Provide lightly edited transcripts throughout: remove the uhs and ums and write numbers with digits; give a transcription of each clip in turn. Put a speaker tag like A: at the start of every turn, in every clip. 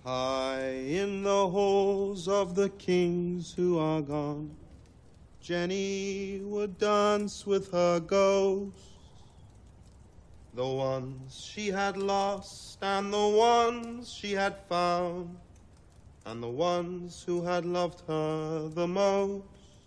A: High in the halls of the kings who are gone, Jenny would dance with her ghosts, the ones she had lost and the ones she had found, and the ones who had loved her the most,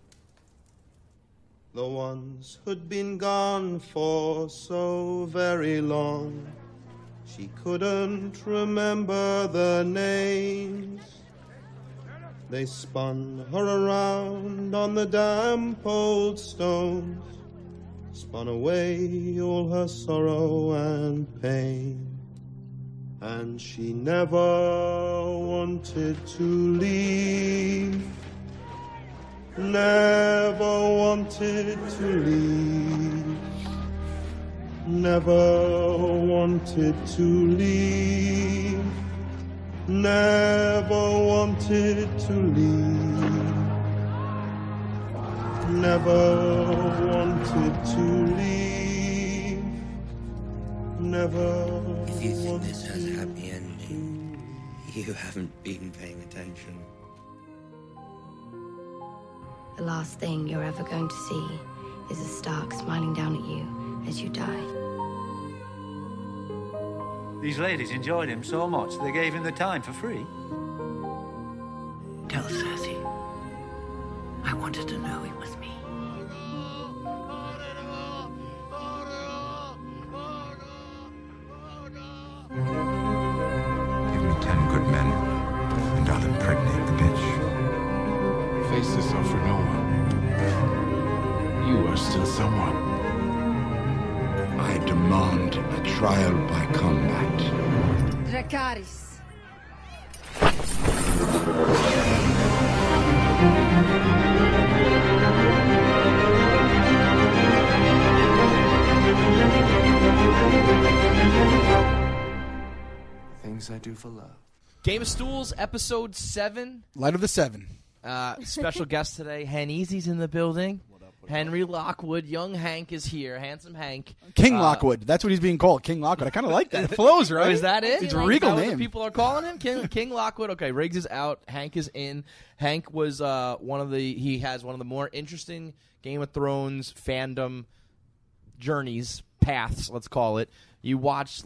A: the ones who'd been gone for so very long. She couldn't remember their names. They spun her around on the damp old stones, spun away all her sorrow and pain. And she never wanted to leave, never wanted to leave. Never wanted to leave, never wanted to leave, never wanted to leave, never.
B: If you think this has a happy ending, you haven't been paying attention.
C: The last thing you're ever going to see is a Stark smiling down at you as you die.
D: These ladies enjoyed him so much they gave him the time for free.
B: Tell Cersei. I wanted to know it was me.
E: Give me 10 good men, and I'll impregnate the bitch.
F: Face yourself for no one. You are still someone.
E: I demand a trial by combat.
C: Dracarys.
F: Things I do for love.
G: Game of Stools, episode 7.
H: Light of the 7.
G: Special guest today, Hen Easy's in the building. Henry Lockwood, young Hank is here, handsome Hank.
H: King Lockwood. That's what he's being called, King Lockwood. I kind of like that. It flows, right?
G: Oh, is that it?
H: It's a
G: Is
H: regal
G: that what
H: name.
G: the people are calling him? King Lockwood. Okay, Riggs is out. Hank is in. Hank was he has one of the more interesting Game of Thrones fandom journeys, paths, let's call it. You watched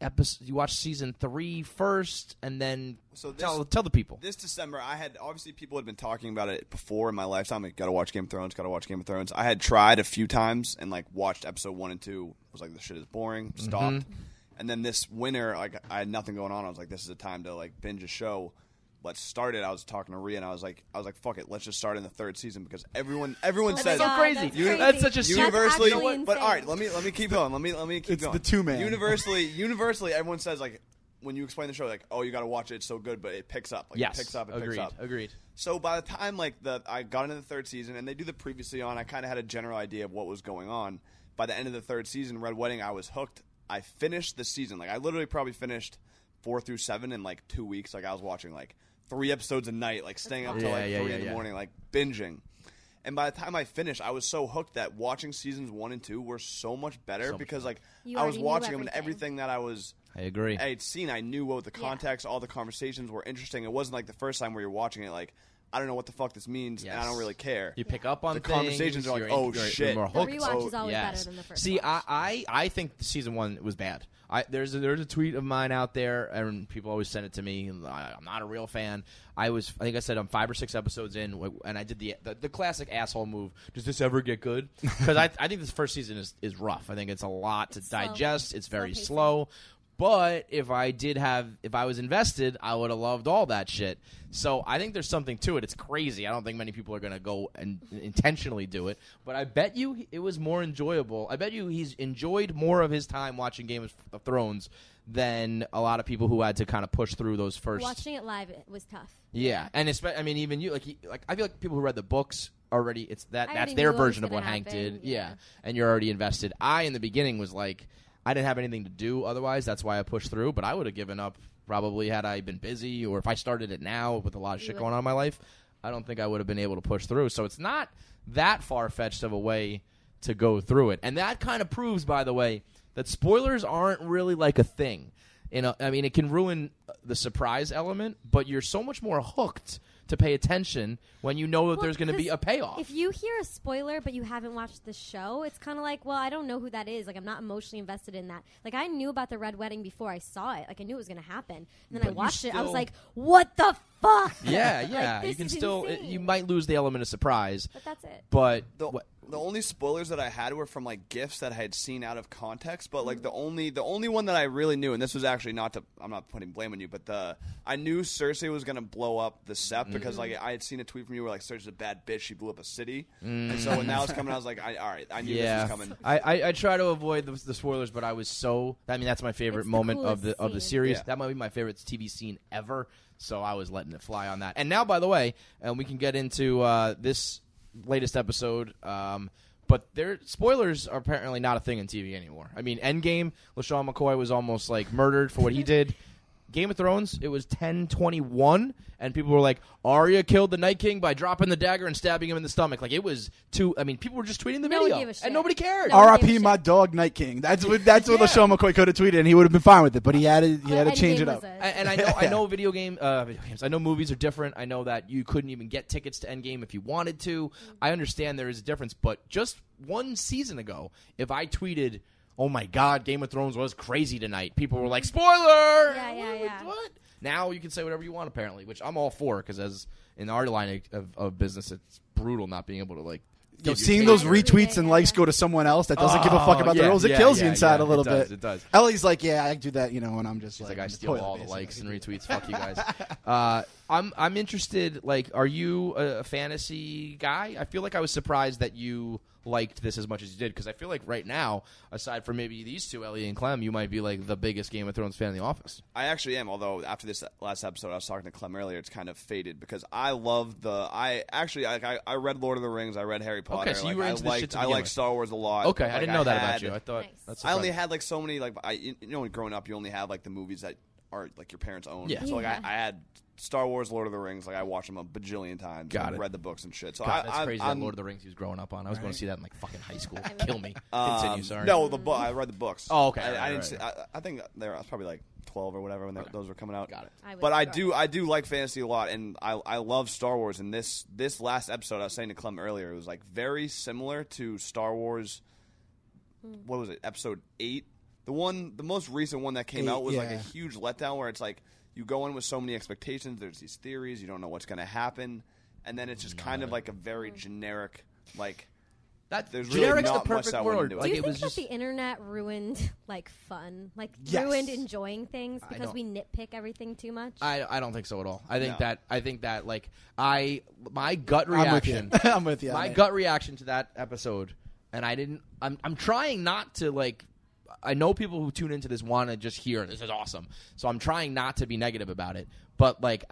G: season 3 first, and then tell the people.
I: This December, obviously people had been talking about it before in my lifetime. Like, gotta watch Game of Thrones. I had tried a few times and watched episode 1 and 2. Was like, this shit is boring. Stopped.
G: Mm-hmm.
I: And then this winter, I had nothing going on. I was like, this is a time to binge a show. Let's start it. I was talking to Rhea, and I was like, fuck it, let's just start in the 3rd season because everyone says
G: so crazy. That's such a
I: universally.
G: That's
I: but all right, let me keep going. Let me keep going.
H: It's the 2-man.
I: Universally, everyone says when you explain the show, oh, you got to watch it. It's so good, but it picks up.
G: Yes,
I: it picks up.
G: Agreed.
I: So by the time I got into the 3rd season, and they do the previously on, I kind of had a general idea of what was going on. By the end of the 3rd season, Red Wedding, I was hooked. I finished the season. I literally probably finished 4 through 7 in 2 weeks. I was watching 3 episodes a night, staying up till 3 in the morning, binging. And by the time I finished, I was so hooked that watching seasons 1 and 2 were so much better because I was watching them and everything that I
G: agree.
I: I had seen, I knew what the context, all the conversations were interesting. It wasn't like the first time where you're watching it I don't know what the fuck this means, and I don't really care.
G: You pick up on
I: the
G: things,
I: conversations are
G: you're
I: shit.
G: More
J: the rewatch is always better than the first
G: See,
J: watch.
G: I think season 1 was bad. There's a tweet of mine out there, and people always send it to me. I'm not a real fan. I think I said I'm 5 or 6 episodes in, and I did the classic asshole move. Does this ever get good? Because I think this first season is rough. I think it's a lot to digest. It's very slow. But if I was invested, I would have loved all that shit. So I think there's something to it. It's crazy. I don't think many people are going to go and intentionally do it. But I bet you it was more enjoyable. I bet you he's enjoyed more of his time watching Game of Thrones than a lot of people who had to kind of push through those first.
J: Watching it live, it was tough.
G: Yeah, and even you, I feel like people who read the books already, that's their version of what Hank did. Yeah, and you're already invested. In the beginning was I didn't have anything to do otherwise. That's why I pushed through. But I would have given up probably had I been busy, or if I started it now with a lot of shit going on in my life. I don't think I would have been able to push through. So it's not that far-fetched of a way to go through it. And that kind of proves, by the way, that spoilers aren't really a thing. It can ruin the surprise element, but you're so much more hooked to pay attention when you know that there's going to be a payoff.
J: If you hear a spoiler but you haven't watched the show, it's kind of like, well, I don't know who that is. Like, I'm not emotionally invested in that. Like, I knew about the Red Wedding before I saw it. Like, I knew it was going to happen. And then
G: But
J: I watched it. I was
G: still-
J: like, what the fuck?
G: Yeah,
J: Like,
G: you
J: this
G: can
J: is
G: still
J: insane.
G: you might lose the element of surprise,
J: But that's it.
G: but
I: The only spoilers that I had were from like GIFs that I had seen out of context, but like the only one that I really knew, and this was actually I'm not putting blame on you, but I knew Cersei was gonna blow up the Sept because like I had seen a tweet from you where like Cersei's a bad bitch, she blew up a city, and so when that was coming, I was like, all right, I knew this was coming.
G: I try to avoid the spoilers, but I was so. I mean, that's my favorite
J: It's the
G: moment of the
J: coolest
G: series.
I: Yeah.
G: That might be my favorite TV scene ever. So I was letting it fly on that. And now, by the way, we can get into this latest episode. But spoilers are apparently not a thing in TV anymore. I mean, Endgame, LaShawn McCoy was almost like murdered for what he did. Game of Thrones, it was 10/21, and people were like, Arya killed the Night King by dropping the dagger and stabbing him in the stomach. Like, it was too. I mean, people were just tweeting the
J: No one
G: video,
J: gave a shit.
G: and nobody cared.
J: No one gave a
H: R.I.P.
J: shit.
H: my dog, Night King. That's what LaShawn McCoy could have tweeted, and he would have been fine with it. But he had to change it up.
G: And I know video games. I know movies are different. I know that you couldn't even get tickets to Endgame if you wanted to. I understand there is a difference, but just one season ago, if I tweeted, "Oh my God, Game of Thrones was crazy tonight," people were like, "Spoiler!"
J: Yeah.
G: What? Now you can say whatever you want, apparently, which I'm all for, because as in our line of business, it's brutal not being able to like.
H: Yo, seeing those retweets and likes go to someone else that doesn't give a fuck about the rules, it kills you inside a little bit.
G: It does.
H: Ellie's like, yeah, I do that, and I'm just
G: She's
H: like,
G: I
H: I'm
G: steal
H: toilet,
G: all the
H: basically.
G: likes and retweets. Fuck you guys. I'm interested. Like, are you a fantasy guy? I feel like I was surprised that you liked this as much as you did, because I feel like right now, aside from maybe these two, Ellie and Clem, you might be like the biggest Game of Thrones fan in the office.
I: I actually am, although after this last episode, I was talking to Clem earlier, it's kind of faded because I love I read Lord of the Rings, I read Harry Potter.
G: Okay, so you were into this shit to
I: I
G: begin
I: like
G: with.
I: Star Wars a lot.
G: Okay, I didn't know that about
I: had-
G: you. I thought
J: Nice.
G: that's
I: I only
G: surprising.
I: had like so many when growing up, you only have like the movies that are like your parents own.
G: Yeah.
I: So like
J: Yeah.
I: I had Star Wars, Lord of the Rings. Like I watched them a bajillion times.
G: Got
I: and
G: it.
I: read the books and shit. So
G: God, that's crazy.
I: I'm,
G: that Lord of the Rings he was growing up on. I was going to see that in like fucking high school.
J: I
G: Kill me. Continue. Sorry.
I: No, the book. I read the books.
G: Oh, okay.
I: I
G: Right,
I: didn't.
G: right,
I: See,
G: right.
I: I think I was probably like 12 or whatever when those were coming out.
G: Got it.
I: But I do like fantasy a lot, and I love Star Wars. And this last episode, I was saying to Clem earlier, it was like very similar to Star Wars. What was it? Episode 8. The most recent one that came
H: 8,
I: out was like a
H: yeah.
I: huge letdown, where it's like you go in with so many expectations. There's these theories, you don't know what's going to happen, and then it's just kind of like a very generic like. There's really
G: generic's
I: not
G: the
I: much
G: perfect
I: that went
G: word.
I: into it.
J: Do
G: Like,
J: you
G: it
J: think
G: was
J: that
G: just
J: the internet ruined like fun, like
H: Yes.
J: ruined enjoying things because
G: don't-
J: we nitpick everything too much?
G: I don't think so at all. I think
I: No.
G: that like my gut
H: I'm with you.
G: reaction.
H: I'm with you. on
G: My
H: that.
G: gut reaction to that episode, and I'm trying not to like. I know people who tune into this want to just hear this is awesome, so I'm trying not to be negative about it. But like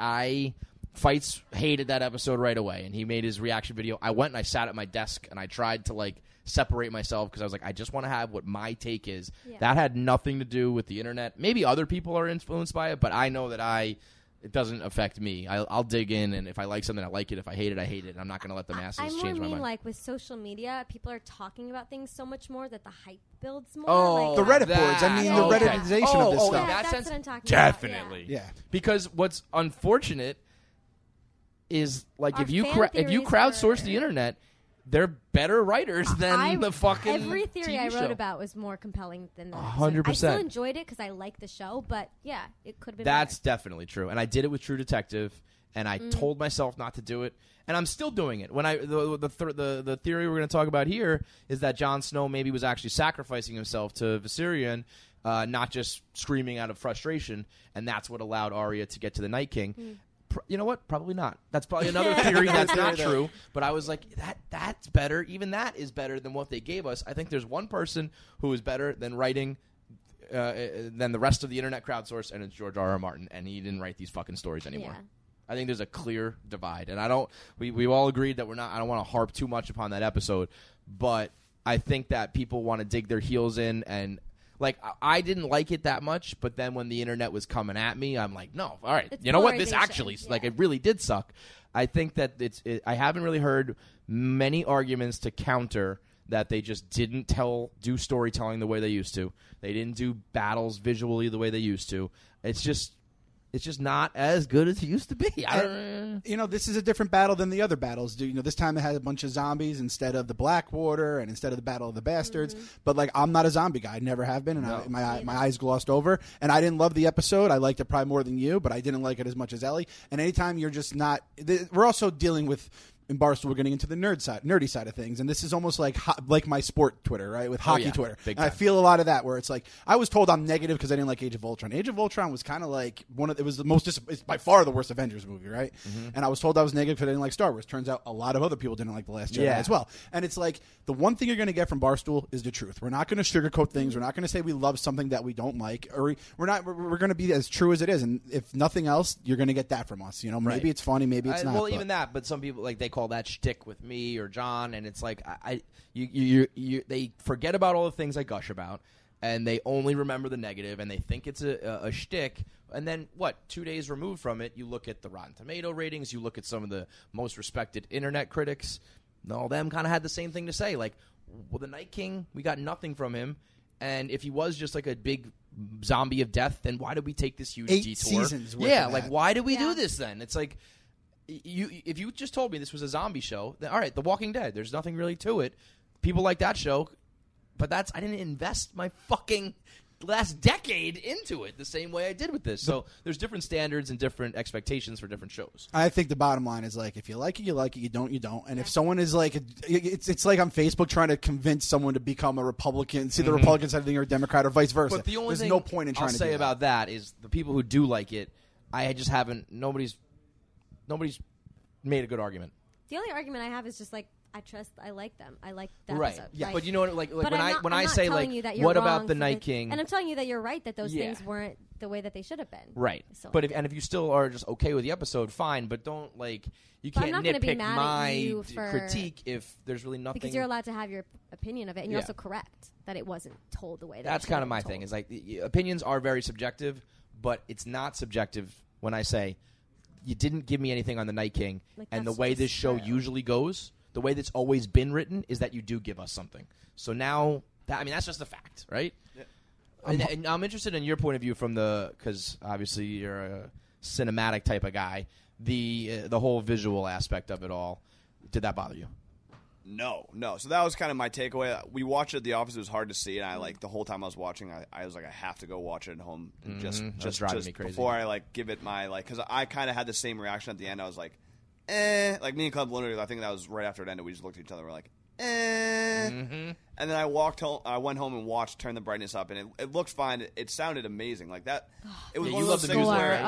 G: Fights hated that episode right away, and he made his reaction video. I went and I sat at my desk and I tried to like separate myself because I was like, I just want to have what my take is.
J: Yeah.
G: That had nothing to do with the internet. Maybe other people are influenced by it, but I know that it doesn't affect me. I'll dig in, and if I like something, I like it. If I hate it, I hate it. I'm not going to let the masses
J: I more
G: change my
J: mean
G: mind.
J: like with social media, people are talking about things so much more that the hype builds more.
G: Oh,
J: like,
H: The Reddit boards. I mean, the
G: okay.
H: Redditization of this
G: Oh,
H: stuff.
G: in that
J: that's
G: sense,
J: what I'm talking
G: definitely.
J: about.
H: Yeah.
G: Because what's unfortunate is like
J: Our
G: if you
J: fan theories
G: crowdsource
J: are-
G: the internet, they're better writers than the fucking
J: every theory
G: TV
J: I wrote
G: show.
J: about was more compelling than that.
G: 100%.
J: I still enjoyed it because I like the show, but yeah, it could have been.
G: That's
J: better.
G: definitely true, and I did it with True Detective, and I told myself not to do it, and I'm still doing it. When the theory we're going to talk about here is that Jon Snow maybe was actually sacrificing himself to Viserion, not just screaming out of frustration, and that's what allowed Arya to get to the Night King. You know what? Probably not. That's probably another theory that's not true. But I was like, that's better. Even that is better than what they gave us. I think there's one person who is better than writing than the rest of the internet crowdsource, and it's George R.R. Martin, and he didn't write these fucking stories anymore.
J: Yeah.
G: I think there's a clear divide, and I don't. We all agreed that we're not. I don't want to harp too much upon that episode, but I think that people want to dig their heels in, and like I didn't like it that much, but then when the internet was coming at me, I'm like, no, all right,
J: It's
G: you know what? This
J: polarization,
G: actually,
J: yeah.
G: like, it really did suck. I think that I haven't really heard many arguments to counter that they just didn't do storytelling the way they used to. They didn't do battles visually the way they used to. It's just it's just not as good as it used to be.
H: This is a different battle than the other battles. This time it had a bunch of zombies instead of the Blackwater and instead of the Battle of the Bastards. But like, I'm not a zombie guy. I never have been, and my eyes glossed over. And I didn't love the episode. I liked it probably more than you, but I didn't like it as much as Ellie. And anytime you're just not, we're also dealing with. In Barstool, we're getting into the nerdy side of things, and this is almost like my sport Twitter, right? With hockey Twitter. And I feel a lot of that, where it's like I was told I'm negative because I didn't like Age of Ultron. Age of Ultron was kind of like it's by far the worst Avengers movie, right? And I was told I was negative because I didn't like Star Wars. Turns out a lot of other people didn't like The Last Jedi as well. And it's like the one thing you're going to get from Barstool is the truth. We're not going to sugarcoat things. We're not going to say we love something that we don't like, or we're going to be as true as it is. And if nothing else, you're going to get that from us. Maybe it's funny, maybe it's not.
G: Well, even that, but some people they call that shtick with me or John, and it's like they forget about all the things I gush about, and they only remember the negative, and they think it's a shtick. And then 2 days removed from it, you look at the Rotten Tomato ratings, you look at some of the most respected internet critics. All of them kind of had the same thing to say, like, well, the Night King, we got nothing from him, and if he was just like a big zombie of death, then why did we take this huge
H: 8
G: detour?
H: seasons worth of
G: like
H: that.
G: why did we do this then? It's like. If you just told me this was a zombie show, then all right, The Walking Dead, there's nothing really to it. People like that show, but I didn't invest my fucking last decade into it the same way I did with this. So there's different standards and different expectations for different shows.
H: I think the bottom line is like, if you like it, you like it. You don't, you don't. And if someone is like, it's like on Facebook trying to convince someone to become a Republican, see the Republican side of the thing or a Democrat or vice versa.
G: But the only
H: There's
G: thing
H: no point in trying
G: I'll
H: to
G: say
H: do
G: about that is the people who do like it, I just haven't. Nobody's made a good argument.
J: The only argument I have is just like I like them. I like that
G: right.
J: episode.
G: Yeah.
J: Like,
G: But you know what? Like
J: but
G: when I
J: I'm
G: say
J: not
G: like,
J: telling you that you're
G: what about
J: wrong
G: the
J: for
G: Night King?
J: And I'm telling you that you're right that those things weren't the way that they should have been.
G: Right.
J: So
G: But if you still are just okay with the episode, fine. But don't you
J: But I'm
G: can't
J: not gonna be
G: nitpick
J: mad at
G: my
J: you for-
G: critique if there's really nothing.
J: because you're allowed to have your opinion of it, and you're
G: Yeah.
J: also correct that it wasn't told the way that
G: That's kind of my thing. Is like opinions are very subjective, but it's not subjective when I say you didn't give me anything on the Night King,
J: Like,
G: and the
J: that's
G: way
J: just
G: this show
J: true.
G: usually goes, the way that's always been written, is that you do give us something. So now, that's just a fact, right?
I: Yeah.
G: And I'm interested in your point of view because obviously you're a cinematic type of guy. The whole visual aspect of it all, did that bother you?
I: No. So that was kind of my takeaway. We watched it at the office. It was hard to see, and the whole time I was watching, I was like, I have to go watch it at home, just
G: driving me crazy.
I: before I give it my because I kind of had the same reaction at the end. I was like, like me and Club literally, I think that was right after it ended. We just looked at each other, and we're like, and then I walked home. I went home and turned the brightness up, and it looked fine. It sounded amazing, like that. It was one of those things where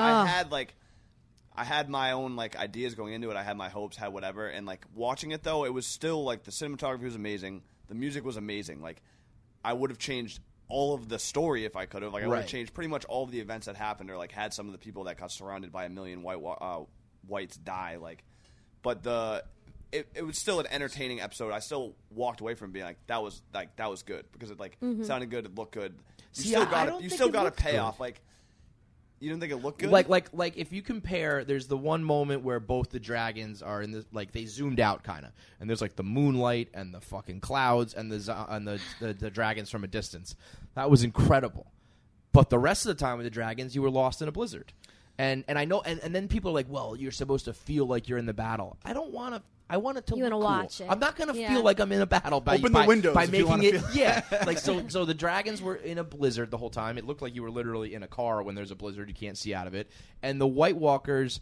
I: I had my own ideas going into it. I had my hopes, had whatever, and watching it though, it was still the cinematography was amazing, the music was amazing. I would have changed all of the story if I could have. I would have changed pretty much all of the events that happened, or had some of the people that got surrounded by a million whites die. But it was still an entertaining episode. I still walked away from being that was good because it sounded good, it looked good. You still got a payoff. You didn't think it looked good?
G: Like if you compare, there's the one moment where both the dragons are in the they zoomed out kind of, and there's the moonlight and the fucking clouds and the dragons from a distance. That was incredible. But the rest of the time with the dragons, you were lost in a blizzard. And I know, and then people are like, well, you're supposed to feel like you're in the battle. I don't want to. I want it to
J: You
G: look
J: wanna
G: cool.
J: watch it.
G: I'm not going to
J: Yeah.
G: feel like I'm in a battle by
H: Open the windows
G: by
H: if you
G: making
H: wanna
G: it.
H: feel-
G: So the dragons were in a blizzard the whole time. It looked like you were literally in a car when there's a blizzard. You can't see out of it. And the White Walkers,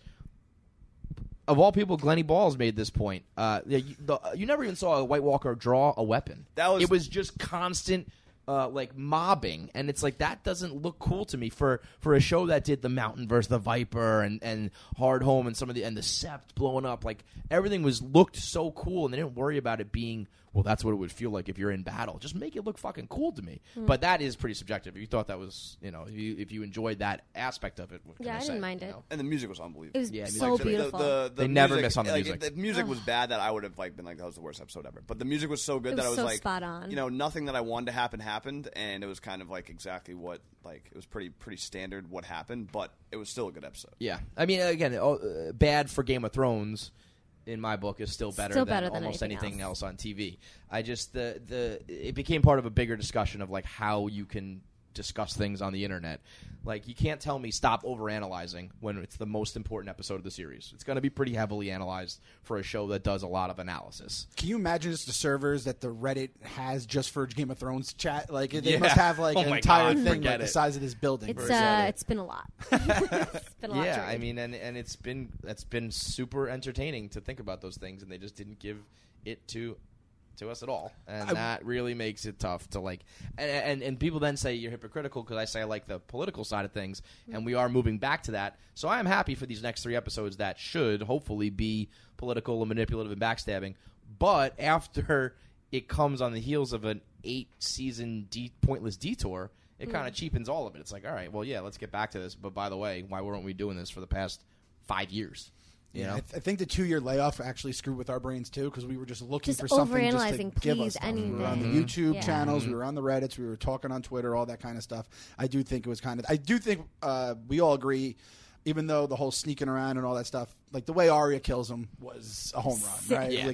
G: of all people, Glennie Balls made this point. You never even saw a White Walker draw a weapon. It was just constant. Mobbing, and it's that doesn't look cool to me for a show that did the Mountain versus the Viper and Hard Home and the Sept blowing up. Everything looked so cool, and they didn't worry about it being that's what it would feel like if you're in battle. Just make it look fucking cool to me. But that is pretty subjective. If you thought that was if you enjoyed that aspect of it, what can
J: Yeah, I
G: say,
J: didn't mind it.
I: And the music was unbelievable.
J: It was
G: Yeah,
J: so
G: music-
J: beautiful.
G: They never miss on the music.
I: The music was bad that I would have been that was the worst episode ever. But the music was so good
J: It
I: that I
J: was
I: was
J: so spot on.
I: Nothing that I wanted to happen happened, and it was kind of exactly what it was pretty standard what happened, but it was still a good episode.
G: Yeah, I mean, again, bad for Game of Thrones. In my book, is still better than almost anything else on TV. I just it became part of a bigger discussion of how you can discuss things on the internet. Like, you can't tell me stop overanalyzing when it's the most important episode of the series. It's going to be pretty heavily analyzed for a show that does a lot of analysis.
H: Can you imagine just the servers that the Reddit has just for Game of Thrones chat? Like, they must have like an entire thing like the size of this building.
J: It's been a lot. It's been a lot.
G: Yeah, I mean, and it's been super entertaining to think about those things, and they just didn't give it to us at all, and that really makes it tough to like. And people then say you're hypocritical because I say I like the political side of things, and we are moving back to that. So I am happy for these next 3 episodes that should hopefully be political and manipulative and backstabbing. But after it comes on the heels of an 8-season pointless detour, it kind of cheapens all of it. It's like, all right, well, yeah, let's get back to this. But by the way, why weren't we doing this for the past 5 years? You know?
H: I think the 2-year layoff actually screwed with our brains too, because we were just looking for something just to give us stuff. We were on the YouTube channels, we were on the Reddits, we were talking on Twitter, all that kind of stuff. I do think it was I do think we all agree, even though the whole sneaking around and all that stuff, like the way Arya kills him was a home run, right?
G: Yeah,
H: like,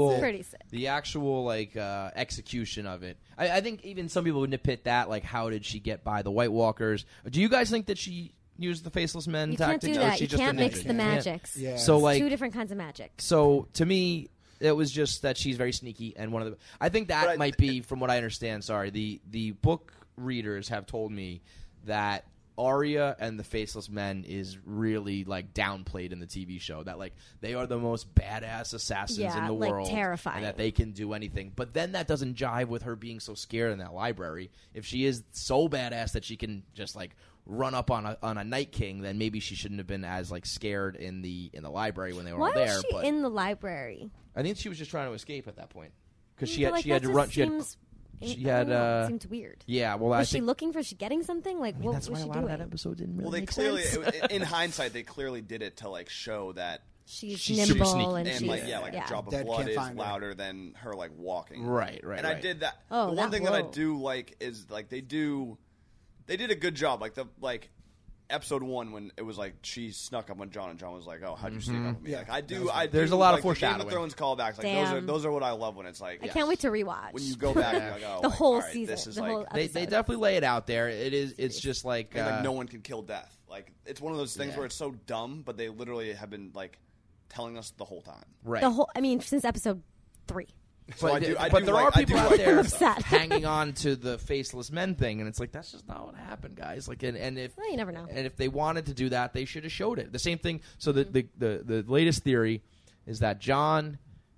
G: the actual like execution of it. I think even some people would nitpick that, like, how did she get by the White Walkers? Do you guys think that she use the faceless men tactics?
J: You can't do that. You can't mix the magics.
H: Yeah.
G: So like
J: 2 different kinds of magic.
G: So to me, it was just that she's very sneaky, and one of the. I think that might be, from what I understand. Sorry, the book readers have told me that Arya and the faceless men is really like downplayed in the TV show. That like they are the most badass assassins in the world,
J: terrifying,
G: and that they can do anything. But then that doesn't jive with her being so scared in that library. If she is so badass that she can just like run up on a Night King, then maybe she shouldn't have been as like scared in the library when they were all there.
J: Why was she in the library?
G: I think she was just trying to escape at that point because
J: she had to run. She had seems weird.
G: Yeah, well,
J: was she looking for? She getting something? Like, what
G: that's
J: was
G: why
J: she
G: a lot
J: doing?
G: of that episode didn't really.
I: Well, they
G: make
I: clearly,
G: sense.
I: in hindsight, they clearly did it to like show that
J: she's nimble and
I: she's
J: like
I: a drop of
H: Dead
I: blood is
H: can't
I: louder than her like walking.
G: Right.
I: And I did that.
J: Oh,
I: the one thing that I do like is like they did a good job. Like episode 1 when it was like she snuck up on Jon and Jon was like, "Oh, how'd you sneak up on me?"
H: Yeah.
I: Like
G: There's a lot of
I: like,
G: foreshadowing.
I: Game of Thrones callbacks, like those are what I love when it's like.
J: I can't wait to rewatch.
I: When you go back, you're like, oh,
J: the
I: like,
J: whole
I: all right,
J: season,
I: this is
J: the
I: like,
J: whole
G: They
J: episode.
G: definitely lay it out there. It's just like,
I: like no one can kill death. Like it's one of those things where it's so dumb, but they literally have been like telling us the whole time.
G: right.
J: Since episode 3.
I: So
G: But,
I: I do
G: there
I: like-
G: are
I: I do
G: people out
I: like
G: there
I: that stuff.
G: hanging on to the faceless men thing, and it's like that's just not what happened, guys. Like, and if
J: Well, you never know.
G: and if they wanted to do that, they should have showed it. The same thing. So the latest theory is that Jon,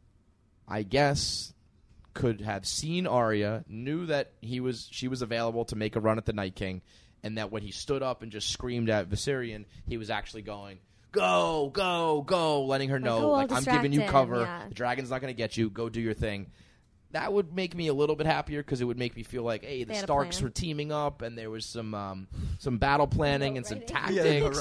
G: I guess, could have seen Arya, knew that she was available to make a run at the Night King, and that when he stood up and just screamed at Viserion, he was actually going, "Go, go, go," letting her know,
J: I'll
G: like, I'm giving you
J: distract him,
G: cover.
J: yeah.
G: The dragon's not going to get you. Go do your thing. That would make me a little bit happier because it would make me feel like, hey, the
J: They had a
G: Starks
J: plan.
G: were teaming up, and there was some battle planning and some tactics.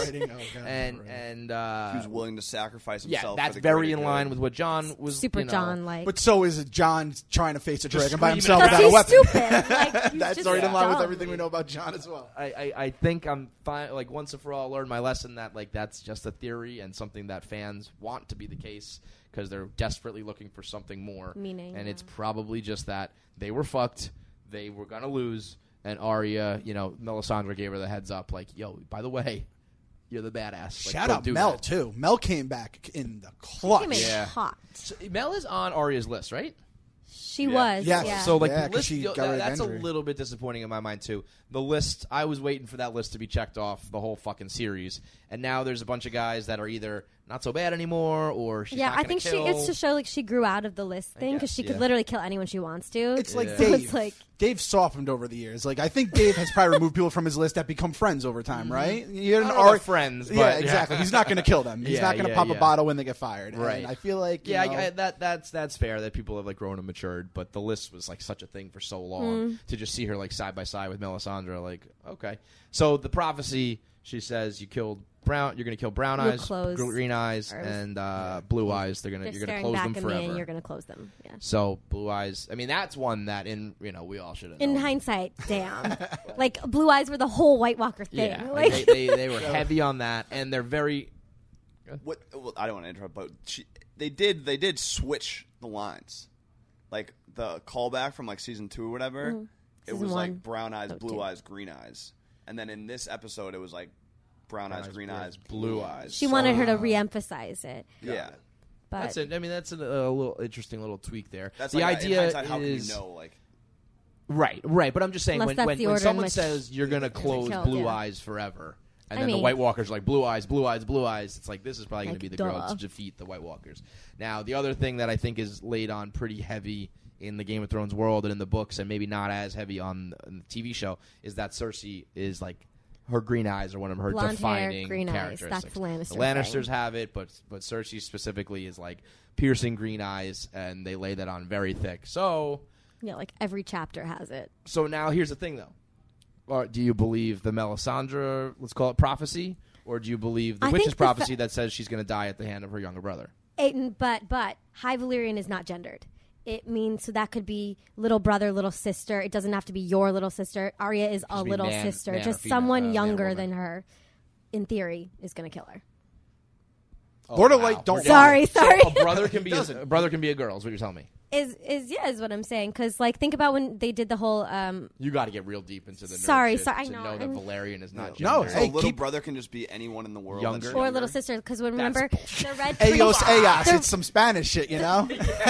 G: And
I: He was willing to sacrifice
G: yeah,
I: himself.
G: that's
I: for the
G: very
I: greater
G: in line
I: good.
G: with what John was.
J: Super John like.
H: But so is Jon trying to face a
G: Just
H: dragon by
G: screaming
H: himself
G: at
H: without a
J: he's
H: weapon.
J: stupid. Like, he's
H: That's
J: just
H: right in line with
J: dumb.
H: everything we know about Jon as well.
G: I think I'm fine. Like once and for all, I learned my lesson that like that's just a theory and something that fans want to be the case because they're desperately looking for something more.
J: Meaning,
G: and
J: yeah.
G: it's probably just that they were fucked, they were gonna lose, and Arya, Melisandre gave her the heads up, like, yo, by the way, you're the badass. Like,
H: Shout
G: don't
H: out
G: do
H: Mel
G: that.
H: too. Mel came back in the clutch.
J: Came in
G: Yeah.
J: hot.
G: So, Mel is on Arya's list, right?
J: She was.
H: Yes.
J: Yeah.
G: So like
H: Yeah,
G: the
H: 'cause
G: list,
H: she got rid of
G: that's a
H: injury.
G: little bit disappointing in my mind too. The list, I was waiting for that list to be checked off the whole fucking series, and now there's a bunch of guys that are either not so bad anymore or she's not
J: I
G: gonna
J: think
G: kill.
J: it's to show like she grew out of the list thing because
G: guess,
J: she could
G: yeah.
J: literally kill anyone she wants to.
H: It's like
G: Yeah.
J: So
H: Dave.
J: it's like
H: Dave softened over the years. Like I think Dave has probably removed people from his list that become friends over time, right? You
G: I don't know about friends, but
H: yeah, exactly. He's not going to kill them. He's
G: Yeah,
H: not going to
G: yeah,
H: pop
G: yeah.
H: a bottle when they get fired.
G: Right.
H: And I feel like
G: Yeah,
H: you know,
G: that's fair that people have like grown and matured, but the list was like such a thing for so long to just see her like side by side with Melisandre. Like, okay, so the prophecy, she says, you killed Brown. You're going to kill Brown
J: You'll
G: Eyes,
J: close
G: Green Eyes,
J: or-
G: and Blue Eyes. You're
J: they're
G: going to
J: staring
G: close
J: back
G: them
J: at
G: forever.
J: me and you're going to close them. Yeah.
G: So Blue Eyes. I mean, that's one that we all should have.
J: In
G: known.
J: hindsight, damn. Like Blue Eyes were the whole White Walker thing.
G: Yeah,
J: Like
G: they were heavy on that, and they're very.
I: Well, I don't want to interrupt, but they did switch the lines, like the callback from like season 2 or whatever. it
J: Season
I: was
J: one.
I: like brown eyes,
J: Oh,
I: blue
J: two.
I: eyes, green eyes, and then in this episode it was like brown eyes, green eyes,
G: blue eyes.
J: She wanted her to re-emphasize it.
I: Yeah.
J: But
G: That's it. I mean, that's a little interesting little tweak there.
I: That's
G: the
I: like, in
G: idea
I: hindsight, how can you
G: is
I: know? Like,
G: right. But I'm just saying
J: Unless that's
G: when
J: the order in
G: someone
J: which
G: says you're going to close
J: killed,
G: blue
J: yeah.
G: eyes forever, and
J: I
G: then the
J: mean-
G: White Walkers are like blue eyes, blue eyes, blue eyes. It's like this is probably going to
J: Like,
G: be the girl
J: duh.
G: to defeat the White Walkers. Now, the other thing that I think is laid on pretty heavy in the Game of Thrones world and in the books, and maybe not as heavy on the TV show, is that Cersei is like her green eyes are one of her
J: Blonde hair,
G: defining
J: green eyes.
G: characteristics.
J: That's the Lannister
G: The Lannisters
J: thing.
G: have it, but Cersei specifically is like piercing green eyes, and they lay that on very thick. So
J: like every chapter has it.
G: So now here's the thing, though. Or do you believe the Melisandre, let's call it prophecy, or do you believe the
J: I
G: witch's
J: think
G: prophecy that says she's going to die at the hand of her younger brother?
J: But High Valyrian is not gendered. It means so that could be little brother, little sister. It doesn't have to be your little sister. Arya is a
G: Just be
J: little
G: man-
J: sister.
G: man or
J: Just
G: female,
J: someone
G: man or
J: younger
G: woman.
J: than her, in theory, is going to kill her.
H: Lord of Light, don't.
J: Sorry.
G: So a brother can be a brother can be a girl. Is what you're telling me?
J: Is what I'm saying. Because like think about when they did the whole.
G: You got to get real deep into the nerd
J: Sorry,
G: shit
J: I
G: to
J: know.
G: know that Valerian is not
H: No,
G: gendered.
I: so little brother can just be anyone in the world.
G: Younger.
I: that's
J: Or little sister. Because remember the red
H: Eyos,
J: priest.
H: Eyos. It's some Spanish shit, you know?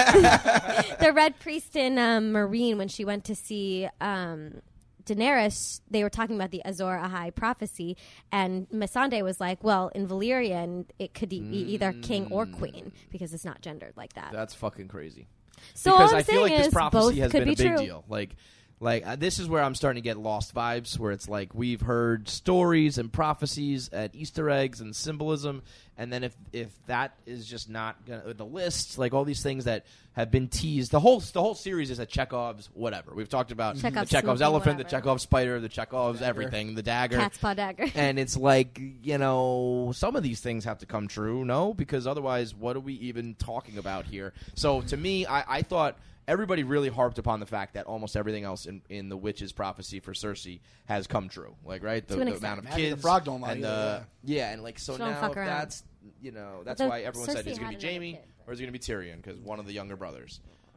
J: The red priest in Marine when she went to see Daenerys, they were talking about the Azor Ahai prophecy, and Missandei was like, well, in Valyrian, it could be either king or queen because it's not gendered like that.
G: That's fucking crazy.
J: So
G: because
J: all I'm
G: I feel
J: saying
G: like this
J: is
G: prophecy
J: both
G: has
J: could
G: been a
J: be
G: big
J: true.
G: deal. Like this is where I'm starting to get Lost vibes, where it's like we've heard stories and prophecies and Easter eggs and symbolism, and then if that is just not gonna, the list, like all these things that have been teased, the whole series is a Chekhov's whatever. We've talked about
J: Chekhov's
G: the Chekhov's
J: smoking
G: elephant,
J: whatever.
G: the Chekhov's spider, the Chekhov's everything, the dagger,
J: Cat's paw dagger.
G: and it's like, you know, some of these things have to come true, no? Because otherwise, what are we even talking about here? So to me, I thought everybody really harped upon the fact that almost everything else in the witch's prophecy for Cersei has come true. Like, right? The
J: To an
G: amount of
J: extent.
H: Maybe the
G: kids.
H: frog don't lie
G: and
H: either,
G: and like, so
J: She don't
G: now
J: fuck around.
G: that's, you know, that's
J: Though
G: why everyone said
J: Cersei
G: it's going to be
J: had another
G: Jaime
J: kid,
G: or is it going to be Tyrion because one of the younger brothers.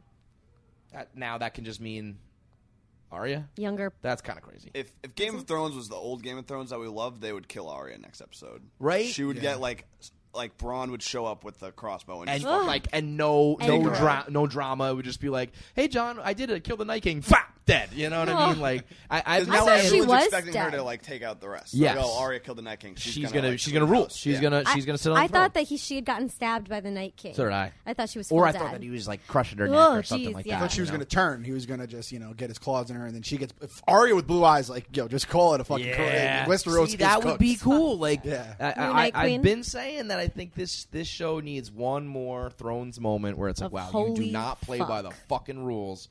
G: Now that can just mean Arya?
J: Younger.
G: That's kind of crazy.
I: If Game of Thrones was the old Game of Thrones that we loved, they would kill Arya next episode.
G: Right?
I: She would get like Bronn would show up with the crossbow and
G: And
I: just
G: like, and no drama. It would just be like, "Hey, John, I did it. Kill the Night King. Fap, dead." You know what I mean? Like, I'm
I: now
J: thought she
I: everyone's
J: was
I: expecting her
J: dead.
I: to like take out the rest.
G: Yes.
I: Like, oh, Arya killed the Night King.
G: she's
I: gonna
G: rule.
I: house.
G: She's
I: Yeah.
G: gonna sit on the
J: I
G: throne.
J: thought that she had gotten stabbed by the Night King.
G: So did I.
J: I thought she was.
G: Or
J: full
G: I
J: dead.
G: thought that he was like crushing her neck
J: Oh,
G: or something
J: jeez,
G: like
J: yeah.
H: I
G: that.
H: thought she was
G: you know?
H: going to turn. He was going to just, get his claws in her, and then she gets Arya with blue eyes. Like, yo, just call it a fucking Westeros.
G: See, that
H: is
G: would
H: cooked.
G: be cool. Like,
H: Yeah.
J: Night
G: I've
J: Queen.
G: been saying that I think this show needs one more Thrones moment where it's like,
J: Of
G: wow, you
J: holy
G: do not play by the
J: fuck.
G: fucking rules,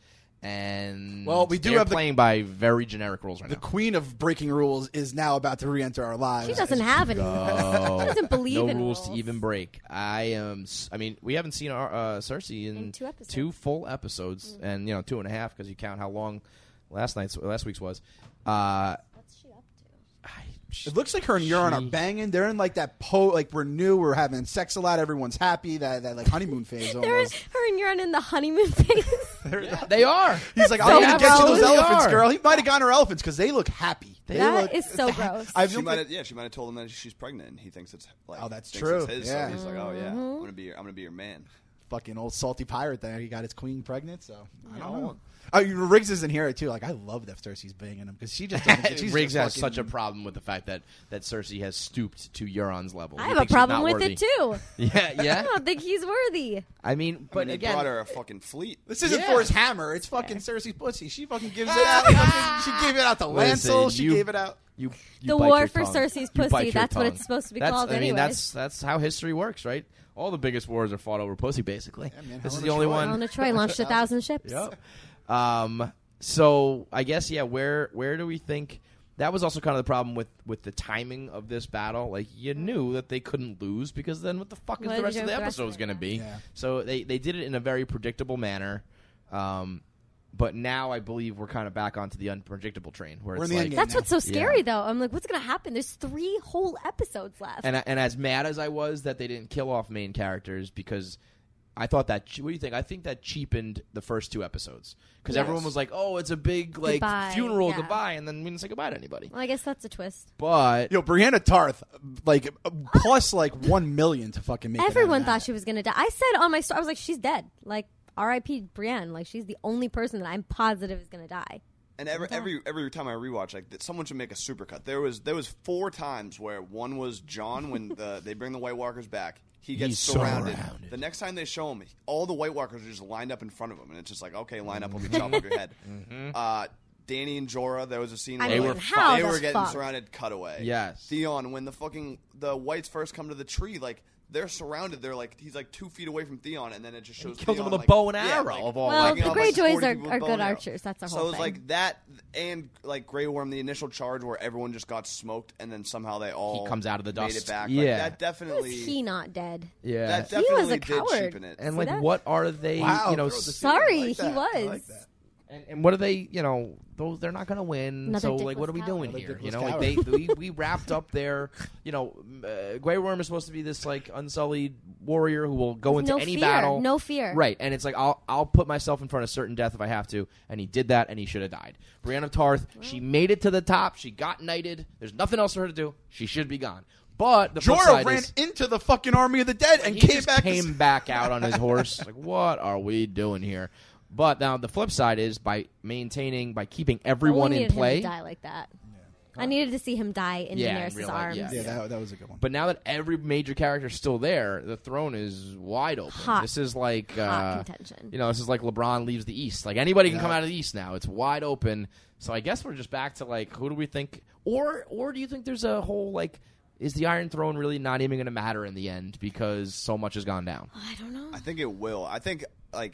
G: and
H: Well, we do
G: they're
H: have the-
G: playing by very generic rules right
H: The
G: now.
H: queen of breaking rules is now about to re-enter our lives.
J: She doesn't have any.
G: Oh.
J: She doesn't believe
G: no
J: in
G: rules to
J: rules.
G: even break. I mean, we haven't seen our Cersei in
J: 2 episodes.
G: 2 full episodes, and 2.5 because you count how long last week's was.
J: What's she up to?
H: It looks like her and Euron are
G: She-
H: banging. They're in like that like we're new. We're having sex a lot. Everyone's happy. That like honeymoon phase
J: Her
H: almost.
J: and Euron in the honeymoon phase.
G: They are.
H: He's like,
G: They
H: I'll even get you those
G: absolutely
H: elephants,
G: are.
H: girl. He might have gotten her elephants because they look happy. They
J: That
H: look,
J: is so gross.
H: I
I: She
H: don't
I: might
H: think-
I: have, she might have told him that she's pregnant, and he thinks it's like,
H: Oh, that's
I: thinks
H: true.
I: It's his,
H: Yeah.
I: so he's like, oh yeah,
J: Mm-hmm.
I: I'm gonna be your man.
H: fucking old salty pirate there. He got his queen pregnant, so I don't
I: No.
H: know. Oh, Riggs isn't here too. Like I love that Cersei's banging him because she just doesn't. She's
G: Riggs
H: just
G: has
H: fucking-
G: such a problem with the fact that Cersei has stooped to Euron's level.
J: I
G: He
J: have a
G: thinks she's
J: problem
G: not
J: with
G: worthy.
J: it too.
G: Yeah,
J: I
G: yeah.
J: don't think he's worthy.
G: I mean, but
I: He
G: again,
I: brought her a fucking fleet.
H: This isn't
G: Yeah.
H: for his hammer. It's fucking Cersei's pussy. She fucking gives it out. She gave it out to
G: Listen,
H: Lancel. She
G: you-
H: gave it out.
G: you
J: The
G: bite
J: war
G: your
J: for
G: tongue.
J: Cersei's
G: You bite
J: pussy,
G: your
J: that's what
G: tongue.
J: it's supposed to be
G: That's-
J: called
G: I mean,
J: anyways.
G: that's how history works, right? All the biggest wars are fought over pussy, basically.
H: Yeah, man,
G: This is
H: Helena
G: the only
H: Troy.
G: one.
J: Helena Troy launched 1,000 ships.
G: Yep. So I guess where do we think that was also kind of the problem with the timing of this battle? Like you knew that they couldn't lose because then what the fuck is
J: What
G: the
J: did
G: rest
J: you
G: of
J: do
G: the
J: with the rest
G: episode
J: of it?
G: going to be?
H: Yeah.
G: So they did it in a very predictable manner. But now I believe we're kind of back onto the unpredictable train where
H: We're
G: it's
H: in the
G: like
H: endgame.
J: That's what's so scary,
G: Yeah.
J: though. I'm like, what's going to happen? There's 3 whole episodes left.
G: and as mad as I was that they didn't kill off main characters because I thought that. What do you think? I think that cheapened the first 2 episodes because everyone was like, "Oh, it's a big like
J: Goodbye,
G: funeral
J: yeah.
G: goodbye," and then we didn't say goodbye to anybody.
J: Well, I guess that's a twist.
G: But
H: Brianna Tarth, like plus like 1 million to fucking make.
J: Everyone thought she was gonna die. I said on my story, I was like, she's dead. Like R.I.P. Brienne. Like she's the only person that I'm positive is gonna die.
I: And every time I rewatch, like someone should make a supercut. There was 4 times where one was John when they bring the White Walkers back. He gets surrounded. The next time they show him, all the White Walkers are just lined up in front of him, and it's just like, okay, line up, we'll chop off your head. Danny and Jorah, there was a scene where they were getting surrounded. Cutaway.
G: Yes.
I: Theon, when the Whites first come to the tree, like. They're surrounded. They're like he's like 2 feet away from Theon, and then it just shows
G: kills
I: Theon,
G: him with
I: like,
G: a bow and arrow.
J: Well, the Greyjoys are good archers. That's the whole
I: thing. So
J: thing.
I: it was like that, and like Grey Worm, the initial charge where everyone just got smoked, and then somehow they all
G: he comes out of the dust.
I: made it back.
G: Yeah,
I: like, that definitely.
J: Is he not dead?
G: Yeah,
I: that definitely
J: he was a
I: did
J: coward.
I: cheapen it.
G: And
J: See
G: like,
J: that?
G: what are they?
H: Wow,
G: you know,
J: sorry, he was.
H: I like that.
G: And what are they? You know, they're not going to win.
J: Another
G: so like, what are we
J: dickless
G: doing
J: coward.
G: here?
H: Another
G: You know,
H: dickless
G: like we wrapped up their. You know, Grey Worm is supposed to be this like unsullied warrior who will go into
J: No
G: any
J: fear.
G: battle.
J: No fear.
G: Right, and it's like I'll put myself in front of certain death if I have to, and he did that, and he should have died. Brienne of Tarth, she made it to the top. She got knighted. There's nothing else for her to do. She should be gone. But the flip
H: Jorah
G: side
H: ran
G: is,
H: into the fucking army of the dead and
G: he
H: came
G: just
H: back.
G: came back out on his horse. Like, what are we doing here? But now the flip side is by keeping everyone
J: I
G: in play.
J: Him to die like that. I needed to see him die in
G: Yeah, in
J: Daenerys'
G: real life,
J: arms.
H: Yeah, that was a good one.
G: But now that every major character is still there, the throne is wide open.
J: Hot.
G: This is like
J: Hot contention.
G: You know, this is like LeBron leaves the East. Like anybody can come out of the East now. It's wide open. So I guess we're just back to like, who do we think, or do you think there's a whole like, is the Iron Throne really not even going to matter in the end because so much has gone down?
J: I don't know.
I: I think it will. I think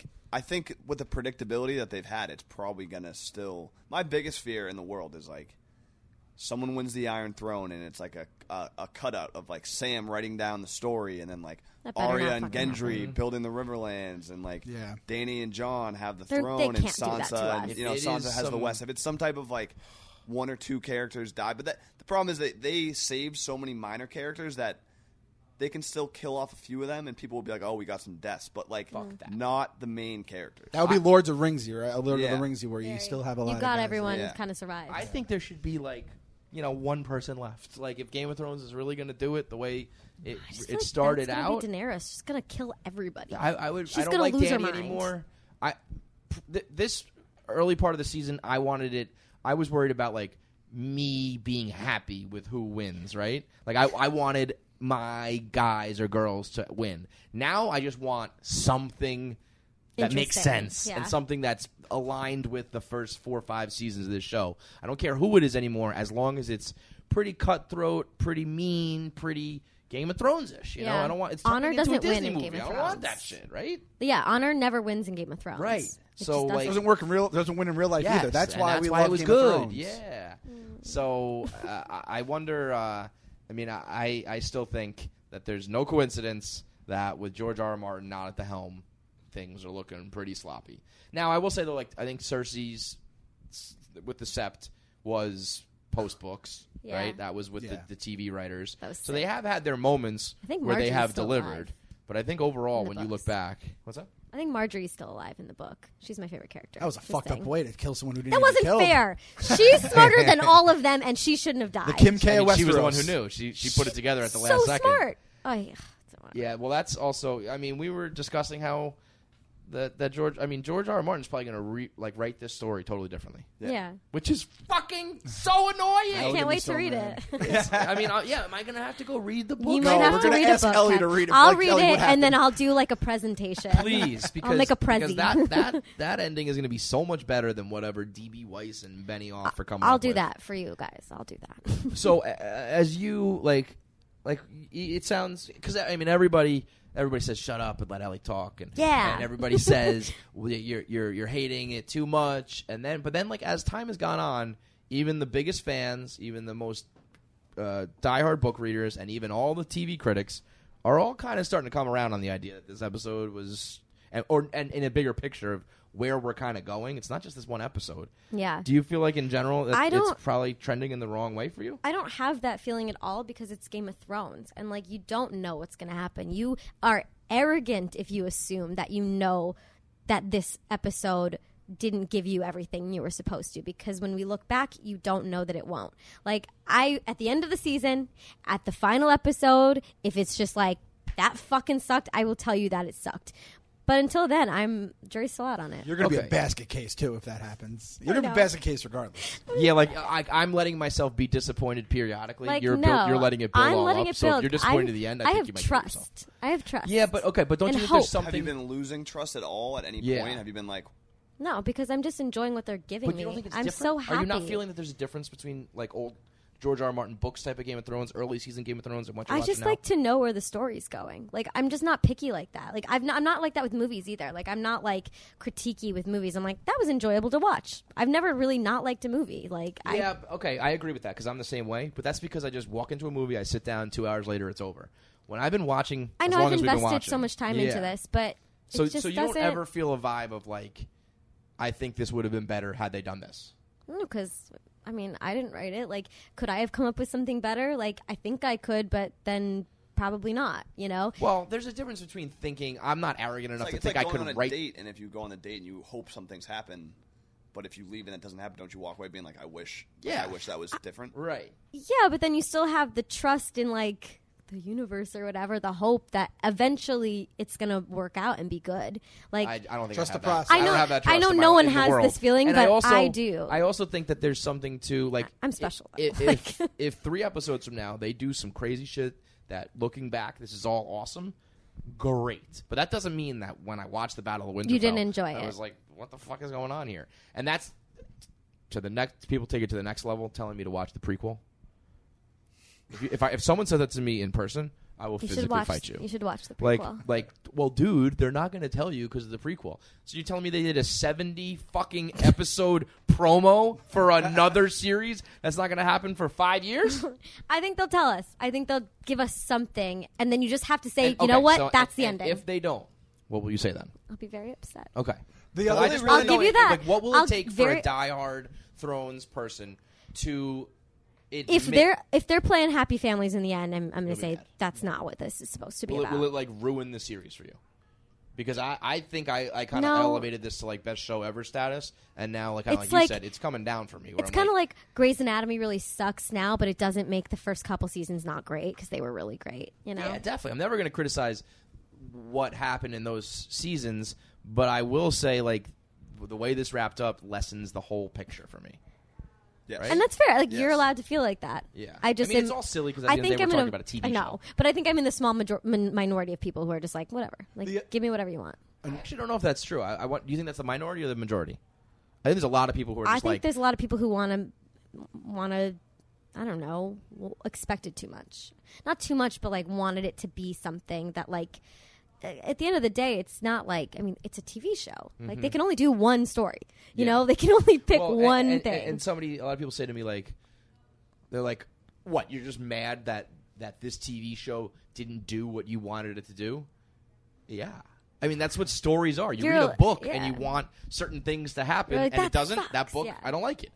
I: with the predictability that they've had, it's probably gonna still. My biggest fear in the world is like someone wins the Iron Throne and it's like a cutout of like Sam writing down the story, and then like Arya and Gendry building the Riverlands, and like Dany and Jon have the throne, and Sansa, and Sansa has the West. If it's some type of like 1 or 2 characters die, but the problem is that they saved so many minor characters that they can still kill off a few of them, and people will be like, "Oh, we got some deaths," but like, not the main characters.
H: That would be Lords of Ringsy, right? Lord of the Ringsy, where you still have a lot.
J: You got
H: of
J: everyone kind of survive.
G: I think there should be like, you know, one person left. Like if Game of Thrones is really going to do it the way it started
J: that's
G: out,
J: be Daenerys. She's gonna kill everybody.
G: I would.
J: She's
G: I don't
J: gonna
G: like
J: lose her
G: Dany
J: mind.
G: anymore. This early part of the season, I wanted it. I was worried about like me being happy with who wins. Right? Like I wanted my guys or girls to win. Now I just want something that makes sense and something that's aligned with the first 4 or 5 seasons of this show. I don't care who it is anymore, as long as it's pretty cutthroat, pretty mean, pretty Game of Thrones-ish. You know, I don't want it's
J: Honor
G: into a
J: doesn't
G: Disney
J: win in
G: movie.
J: Game of
G: I
J: Thrones.
G: don't want that shit, right?
J: Yeah, Honor never wins in Game of Thrones.
G: Right. So like,
H: doesn't work in real. Doesn't win in real life either. That's why we love
G: it was
H: Game
G: good.
H: of Thrones.
G: Yeah. So I wonder. I mean, I still think that there's no coincidence that with George R. R. Martin not at the helm, things are looking pretty sloppy. Now, I will say though, like I think Cersei's with the Sept was post books, right? That was with the TV writers. So they have had their moments where they have delivered. Alive. But I think overall, when you look back, what's that?
J: I think Marjorie's still alive in the book. She's my favorite character.
H: That was a fucked up way to kill someone who didn't.
J: That wasn't fair. She's smarter than all of them, and she shouldn't have died.
H: The Kim K of Westeros.
G: She was the one who knew. She put it together at the last second.
J: So smart. Oh yeah.
G: Yeah. Well, that's also. I mean, we were discussing how that George. I mean, George R. R. Martin's probably going to write this story totally differently.
J: Yeah.
G: Which is fucking so annoying.
J: I can't wait to read it.
G: I mean, am I going to have to go read the book?
J: You might have to read a book.
H: Ellie to read it.
J: I'll read it, and then I'll do like a presentation.
G: Please, because
J: I'll make a prezi.
G: that ending is going to be so much better than whatever D.B. Weiss and Benioff are coming.
J: I'll
G: up
J: do
G: with.
J: that for you guys. I'll do that.
G: So as you like it sounds, because I mean everybody says shut up and let Ellie talk, and everybody says well, you're hating it too much, but then like as time has gone on, even the biggest fans, even the most diehard book readers, and even all the TV critics are all kind of starting to come around on the idea that this episode was, and in a bigger picture of where we're kind of going. It's not just this one episode.
J: Yeah.
G: Do you feel like in general it's probably trending in the wrong way for you?
J: I don't have that feeling at all because it's Game of Thrones. And, like, you don't know what's going to happen. You are arrogant if you assume that you know that this episode didn't give you everything you were supposed to, because when we look back, you don't know that it won't. Like, at the end of the season, at the final episode, if it's just like, that fucking sucked, I will tell you that it sucked. But until then, jury's still out on it.
H: You're going to be a basket case, too, if that happens. You're going to be a basket case regardless.
G: Yeah, like, I'm letting myself be disappointed periodically.
J: Like,
G: you're letting it build
J: I'm
G: all
J: letting
G: up.
J: it
G: So
J: build.
G: if you're disappointed at the end, I think you might kill yourself.
J: I have trust.
G: Yeah, but okay, but don't
J: And
G: you think
J: hope.
G: there's something...
I: Have you been losing trust at all at any
G: Yeah.
I: point? Have you been like...
J: No, because I'm just enjoying what they're giving
G: But
J: me.
G: you don't think it's
J: I'm
G: different?
J: so happy.
G: Are you not feeling that there's a difference between, like, old George R. R. Martin books type of Game of Thrones, early season Game of Thrones, and what you're
J: I
G: watching
J: just
G: now?
J: like to know where the story's going. Like, I'm just not picky like that. Like, I'm not like that with movies either. Like, I'm not like critiquey with movies. I'm like, that was enjoyable to watch. I've never really not liked a movie. Like,
G: Yeah, okay, I agree with that because I'm the same way. But that's because I just walk into a movie, I sit down, 2 hours later, it's over. When I've been watching,
J: I know
G: as long
J: I've
G: as we've been
J: invested
G: watching,
J: so much time
G: yeah.
J: into this, but
G: So,
J: it just
G: so you
J: doesn't.
G: don't ever feel a vibe of like, I think this would have been better had they done this.
J: No, because I mean, I didn't write it. Like, could I have come up with something better? Like, I think I could, but then probably not. You know?
G: Well, there's a difference between thinking I'm not arrogant enough to think I could
I: going on a
G: write.
I: date, and if you go on a date and you hope something's happened, but if you leave and it doesn't happen, don't you walk away being like, I wish that was different?
G: Right.
J: Yeah, but then you still have the trust in like the universe or whatever, the hope that eventually it's gonna work out and be good. Like,
G: I don't think
H: Trust
G: I have
H: the
G: that.
H: process.
J: I know-
G: don't have that
J: I
G: trust
J: know
G: in
J: no one
G: in the
J: has
G: world.
J: this feeling,
G: And
J: but
G: I
J: do.
G: I also think that there's something to like.
J: I'm special.
G: If 3 episodes from now they do some crazy shit that, looking back, this is all awesome, great. But that doesn't mean that when I watched the Battle of Winterfell,
J: You didn't enjoy
G: I
J: it.
G: was like, what the fuck is going on here? And that's to the next. People take it to the next level, telling me to watch the prequel. If someone said that to me in person, I will physically fight you.
J: You should watch the prequel.
G: Well, dude, they're not going to tell you because of the prequel. So you're telling me they did a 70 fucking episode promo for another series that's not going to happen for 5 years?
J: I think they'll tell us. I think they'll give us something, and then you just have to say,
G: And-
J: you know
G: okay,
J: what?
G: so-
J: That's the
G: and
J: ending.
G: If they don't, what will you say then?
J: I'll be very upset.
G: Okay.
H: The
G: Well,
H: other-
G: I just
J: I'll
G: really
J: give
G: know,
J: you that.
G: Like, what will
J: I'll
G: it take for
J: very-
G: a diehard Thrones person to...
J: If they're playing happy families in the end, I'm going to say that's not what this is supposed to be about.
G: Will it like ruin the series for you? Because I think I kind of
J: No.
G: elevated this to like best show ever status, and now like kind of
J: It's
G: like you
J: like-
G: said, it's coming down for me. where
J: It's
G: I'm
J: kind of like Grey's Anatomy really sucks now, but it doesn't make the first couple seasons not great because they were really great. You know?
G: Yeah, definitely. I'm never going to criticize what happened in those seasons, but I will say like the way this wrapped up lessens the whole picture for me.
I: Yes.
G: Right?
J: And that's fair. Like,
I: Yes.
J: you're alled to feel like that.
G: Yeah.
J: I just
G: I mean,
J: am-
G: it's all silly because at the
J: I
G: end of the
J: think
G: day,
J: I'm
G: we're
J: in
G: talking about a TV
J: I
G: show.
J: know, but I think I'm in the small minority of people who are just like, whatever. Like, give me whatever you want.
G: I actually don't know if that's true. I want. Do you think that's the minority or the majority? I think there's a lot of people who are
J: I
G: just
J: think
G: like.
J: there's a lot of people who want to, I don't know, expected too much. Not too much, but like wanted it to be something that like. At the end of the day, it's not like, I mean, it's a TV show. Like, they can only do one story. You know, they can only pick
G: Well,
J: one
G: and,
J: thing.
G: And a lot of people say to me like, they're like, "What? You're just mad that this TV show didn't do what you wanted it to do?" Yeah. I mean, that's what stories are. You read a book and you want certain things to happen,
J: You're like,
G: and it
J: "That
G: doesn't.
J: sucks."
G: That book,
J: Yeah.
G: I don't like it.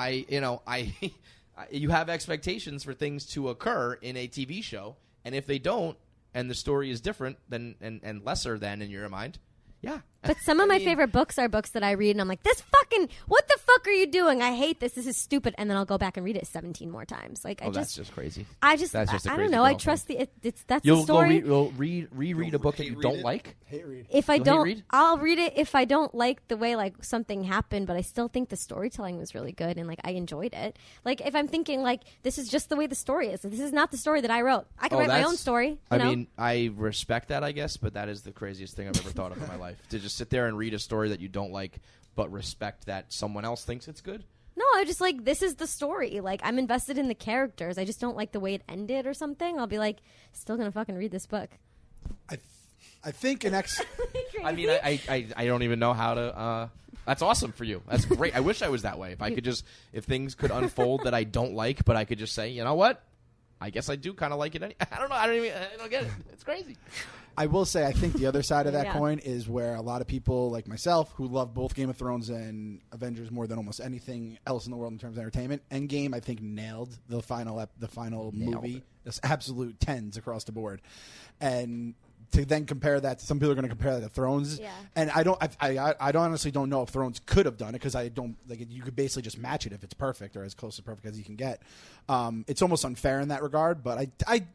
G: You have expectations for things to occur in a TV show, and if they don't, and the story is different than and lesser than in your mind, yeah.
J: But some of my favorite books are books that I read, and I'm like, what the fuck are you doing? I hate this. This is stupid. And then I'll go back and read it 17 more times. Like,
G: That's just crazy.
J: I
G: That's just a
J: don't
G: crazy
J: know. I
G: girl
J: trust
G: thing.
J: that's
G: You'll
J: the story.
G: reread a book that you
I: hate
G: don't
I: read it?
G: like.
H: Hate read.
J: If I
G: You'll hate
J: don't,
G: read?
J: I'll read it if I don't like the way like something happened, but I still think the storytelling was really good and like I enjoyed it. Like if I'm thinking like this is just the way the story is. This is not the story that I wrote. I can write my own story. You
G: I
J: know?
G: mean, I respect that, I guess, but that is the craziest thing I've ever thought of in my life. To just sit there and read a story that you don't like, but respect that someone else thinks it's good.
J: No, I just like this is the story. Like I'm invested in the characters. I just don't like the way it ended or something. I'll be like, still gonna fucking read this book.
H: I think an ex.
G: I mean, I don't even know how to. That's awesome for you. That's great. I wish I was that way. If I could just, if things could unfold that I don't like, but I could just say, you know what? I guess I do kind of like it. I don't know. I don't get it. It's crazy.
H: I will say, I think the other side of that
J: Yeah.
H: coin is where a lot of people like myself who love both Game of Thrones and Avengers more than almost anything else in the world in terms of entertainment. Endgame, I think, nailed the final movie. It's absolute tens across the board. And to then compare that, some people are going to compare that to Thrones,
J: Yeah.
H: and I honestly don't know if Thrones could have done it, because I don't like you could basically just match it if it's perfect or as close to perfect as you can get. It's almost unfair in that regard, but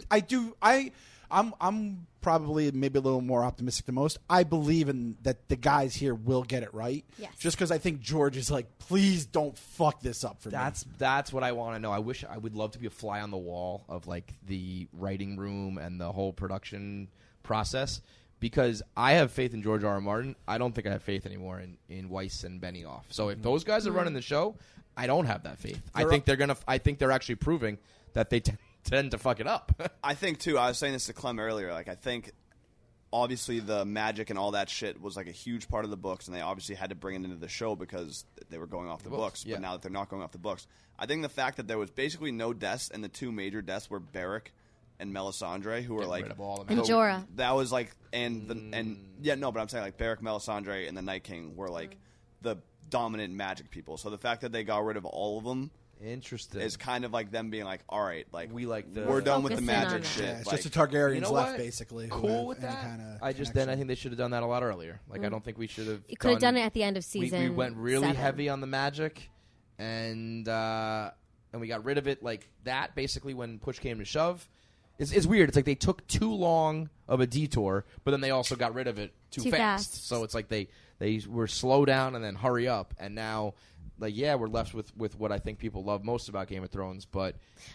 H: I'm probably maybe a little more optimistic than most. I believe in that the guys here will get it right.
J: Yes.
H: Just because I think George is like, please don't fuck this up for me.
G: That's what I want to know. I would love to be a fly on the wall of like the writing room and the whole production process, because I have faith in George R. R. Martin. I don't think I have faith anymore in Weiss and Benioff. So if those guys are running the show, I don't have that faith. I think they're actually proving that they tend to fuck it up.
I: I think too. I was saying this to Clem earlier. Like, I think obviously the magic and all that shit was like a huge part of the books, and they obviously had to bring it into the show because they were going off the books.
G: Yeah.
I: But now that they're not going off the books, I think the fact that there was basically no deaths, and the two major deaths were Beric and Melisandre, who were like,
J: And Jorah.
I: That was like, but I'm saying like Beric, Melisandre, and the Night King were like the dominant magic people. So the fact that they got rid of all of them,
G: interesting,
I: is kind of like them being like, all right, like
G: we're
I: done with the
J: Focusing
I: magic
J: on
I: shit.
H: Yeah, it's
I: Like,
H: just the Targaryens
G: you know
H: left,
G: what?
H: basically. who
G: Cool
H: have
G: with
H: any
G: that.
H: kinda
G: I think they should have done that a lot earlier. Like, I don't think we should have.
J: You could have done it at the end of season.
G: We went really
J: 7.
G: heavy on the magic, and we got rid of it like that basically when push came to shove. It's weird. It's like they took too long of a detour, but then they also got rid of it too fast. So it's like they were slow down and then hurry up, and now, like, yeah, we're left with what I think people love most about Game of Thrones, but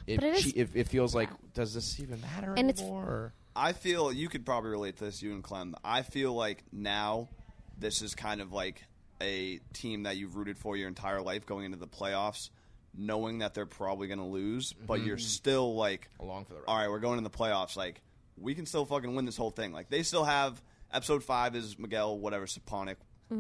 G: it feels like, does this even matter anymore?
I: I feel you could probably relate to this, you and Clem. I feel like now this is kind of like a team that you've rooted for your entire life going into the playoffs, knowing that they're probably going to lose, but you're still like,
G: along for the ride.
I: All right, we're going in the playoffs. Like, we can still fucking win this whole thing. Like, they still have episode 5 is Miguel, whatever, Saponic.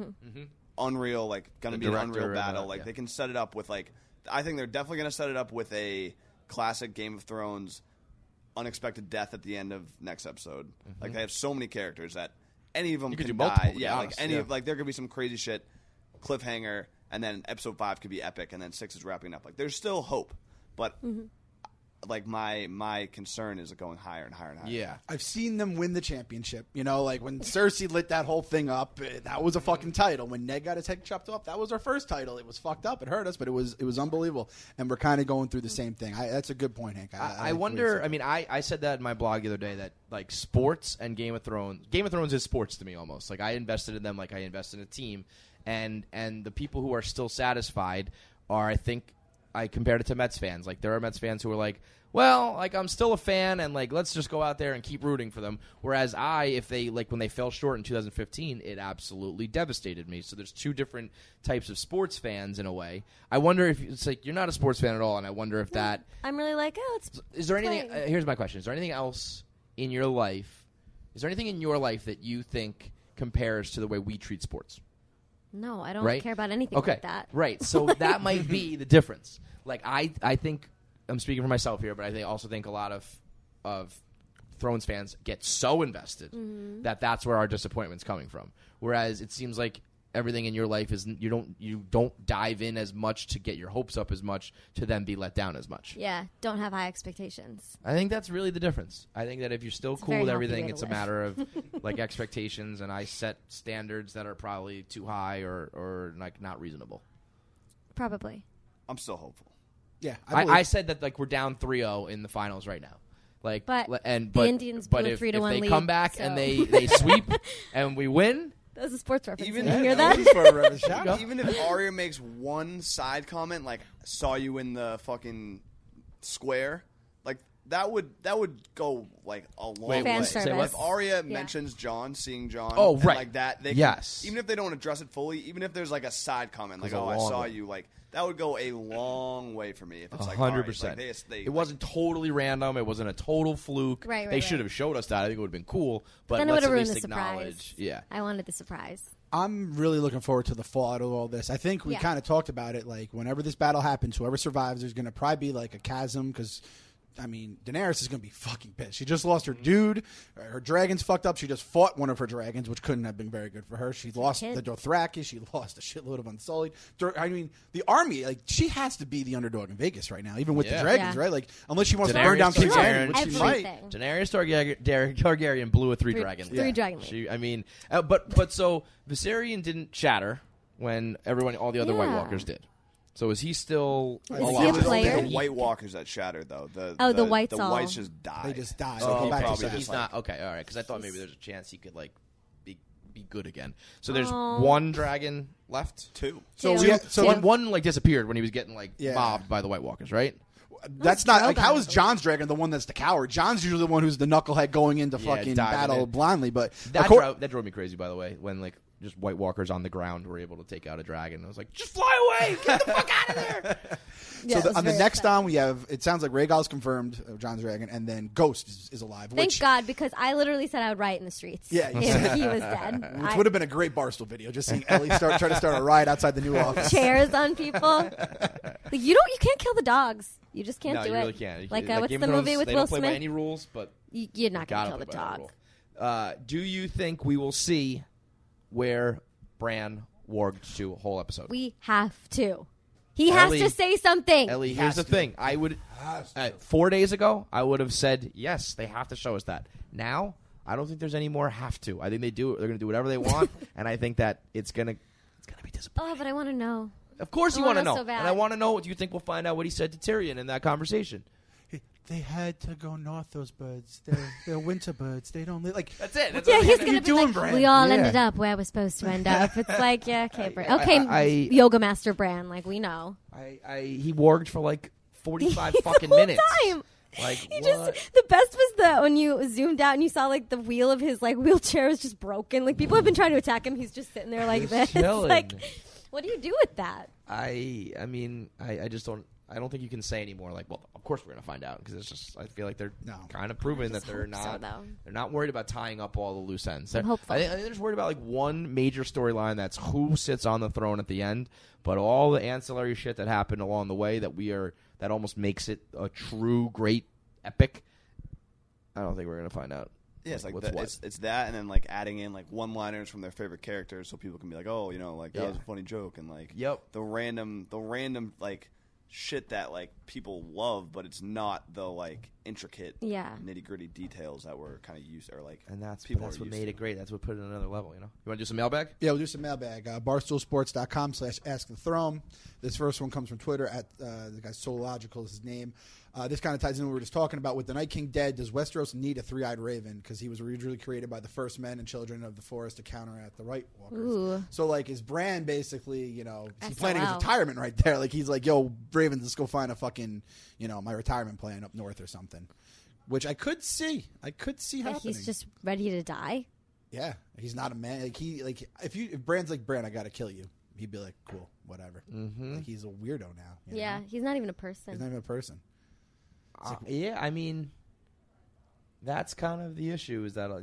I: Unreal, like, going to be an unreal battle. Like, they can set it up with, like, I think they're definitely going to set it up with a classic Game of Thrones unexpected death at the end of next episode. Like, they have so many characters that any of them
G: You could
I: can
G: do multiple,
I: die.
G: to be
I: Yeah,
G: honest.
I: like like there could be some crazy shit, cliffhanger, and then episode 5 could be epic, and then 6 is wrapping up. Like, there's still hope, but like my concern is going higher and higher and higher.
G: Yeah.
H: I've seen them win the championship. You know, like when Cersei lit that whole thing up, that was a fucking title. When Ned got his head chopped off, that was our first title. It was fucked up. It hurt us, but it was unbelievable. And we're kind of going through the same thing. That's a good point, Hank.
G: I wonder. I mean, I said that in my blog the other day that like sports and Game of Thrones is sports to me almost. Like I invested in them like I invested in a team, and the people who are still satisfied are, I think, I compared it to Mets fans. Like there are Mets fans who are like, well, like I'm still a fan, and like let's just go out there and keep rooting for them. Whereas if they like when they fell short in 2015, it absolutely devastated me. So there's two different types of sports fans in a way. I wonder if it's like you're not a sports fan at all, and I wonder if that.
J: I'm really like,
G: Is there anything? Here's my question: is there anything else in your life? Is there anything in your life that you think compares to the way we treat sports?
J: No, I don't care about anything like that.
G: Right. So that might be the difference. Like I think I'm speaking for myself here, but I also think a lot of Thrones fans get so invested that that's where our disappointment's coming from. Whereas it seems like everything in your life is you don't dive in as much to get your hopes up as much to then be let down as much.
J: Yeah, don't have high expectations.
G: I think that's really the difference. I think that if you're still
J: It's a
G: cool
J: very
G: with
J: healthy
G: everything,
J: way to
G: it's a
J: live.
G: matter of like expectations, and I set standards that are probably too high or like not reasonable.
J: Probably.
I: I'm still hopeful.
H: Yeah,
G: I said that like we're down 3-0 in the finals right now. Like,
J: But
G: the
J: Indians blew a
G: if
J: 3-1
G: they
J: lead,
G: come back
J: so.
G: and they sweep and we win,
J: That was a sports reference.
I: Even
J: Did you
I: if-
J: hear that?
I: Even if Arya makes one side comment, like "saw you in the fucking square," like that would go like a long way.
J: Fan service.
I: If Arya
J: Yeah.
I: mentions seeing John,
G: Oh,
I: and
G: right.
I: like that, they
G: Yes.
I: can, even if they don't address it fully, even if there's like a side comment, like
G: Goes a
I: "oh, I
G: long
I: saw
G: way.
I: you," like that would go a long way for me. If it's like
G: 100%.
I: They,
G: it wasn't totally random. It wasn't a total fluke.
J: Right,
G: they
J: right,
G: should have showed us that. I think it would have been cool. But
J: then it
G: let's
J: would have
G: at
J: ruined
G: least
J: the
G: acknowledge.
J: surprise.
G: Yeah.
J: I wanted the surprise.
H: I'm really looking forward to the fallout of all this. I think we
J: Yeah.
H: kind of talked about it. Like, whenever this battle happens, whoever survives, there's going to probably be like a chasm because I mean, Daenerys is going to be fucking pissed. She just lost her dude. Her dragon's fucked up. She just fought one of her dragons, which couldn't have been very good for her. She lost the Dothraki. She lost a shitload of Unsullied. I mean, the army, like, she has to be the underdog in Vegas right now, even with the dragons, right? Like, unless she wants to burn down King's Landing, which she might.
G: Daenerys Targaryen blew a 3-dragon.
J: 3-dragon lead.
G: I mean, but so Viserion didn't shatter when all the other White Walkers did. So is he still alive?
J: He a player?
I: The White Walkers that shattered, though.
J: The Whites all.
I: Whites just died.
H: They just died.
I: So
G: he's not okay. All right, because I thought maybe there's a chance he could like be good again. So there's one dragon left.
I: Two.
H: So
G: one like disappeared when he was getting like mobbed by the White Walkers, right?
H: That's not like how is Jon's dragon the one that's the coward? Jon's usually the one who's the knucklehead going into fucking battle blindly. But
G: that drove me crazy, by the way, when like just White Walkers on the ground were able to take out a dragon. I was like, just fly away, get the fuck out of there.
H: So on the next on we have, it sounds like Rhaegal's confirmed, Jon's dragon, and then Ghost is alive.
J: Thank God, because I literally said I would riot in the streets.
H: Yeah,
J: if he was dead.
H: Which would have been a great Barstool video, just seeing Ellie try to start a riot outside the new office.
J: Chairs on people. Like, you can't kill the dogs. You just can't do it.
G: No, you really can't.
J: Like what's the movie with Will Smith?
G: They don't play by any rules, but
J: you're not going to kill the dog.
G: Do you think we will see where Bran warged to a whole episode?
J: We have to. He has to say something.
G: Ellie, here's the thing. I would 4 days ago, I would have said yes. They have to show us that. Now, I don't think there's any more have to. I think they do. They're going to do whatever they want, and I think that it's gonna be disappointing.
J: Oh, but I want to know.
G: Of course, you want to know,
J: so bad.
G: And I want to know. Do you think we'll find out what he said to Tyrion in that conversation?
H: They had to go north. Those birds, they're winter birds. They don't live like.
G: That's it.
J: He's gonna be like, Bran? We all ended up where we're supposed to end up. It's like, okay, Bran. Okay, Yoga Master Bran. Like we know.
G: He warged for like 45 fucking minutes.
J: Time.
G: Like
J: he the best was when you zoomed out and you saw like the wheel of his like wheelchair was just broken. Like people have been trying to attack him. He's just sitting there like this. Like, what do you do with that?
G: I mean, I just don't. I don't think you can say anymore. Like, well, of course we're gonna find out because it's just. I feel like they're kind of proving that they're not. They're not worried about tying up all the loose ends.
J: I'm hopeful.
G: I think they're just worried about like one major storyline. That's who sits on the throne at the end. But all the ancillary shit that happened along the way that almost makes it a true great epic. I don't think we're gonna find out.
I: Yeah, it's like it's that, and then like adding in like one-liners from their favorite characters, so people can be like, oh, like that was a funny joke, and like the random like shit that like people love, but it's not the like intricate nitty-gritty details that we're kind of used or like,
G: and that's what made it great. That's what put it on another level. You want to do some mailbag?
H: Yeah, we'll do some mailbag. Barstoolsports.com/AskTheThrone. This first one comes from Twitter at the guy Soullogical is his name. This kind of ties in what we were just talking about. With the Night King dead, does Westeros need a three-eyed raven? Because he was originally created by the first men and children of the forest to counteract the White Walkers.
J: Ooh.
H: So, like, is Bran basically, he's planning his retirement right there. Like, he's like, yo, Ravens, let's go find a fucking, my retirement plan up north or something. Which I could see. Happening.
J: He's just ready to die?
H: Yeah. He's not a man. Like, if Bran's like, Bran, I got to kill you. He'd be like, cool, whatever.
G: Mm-hmm.
H: Like, he's a weirdo now.
J: Yeah, he's not even a person.
H: He's not even a person.
G: Yeah, I mean, that's kind of the issue is that,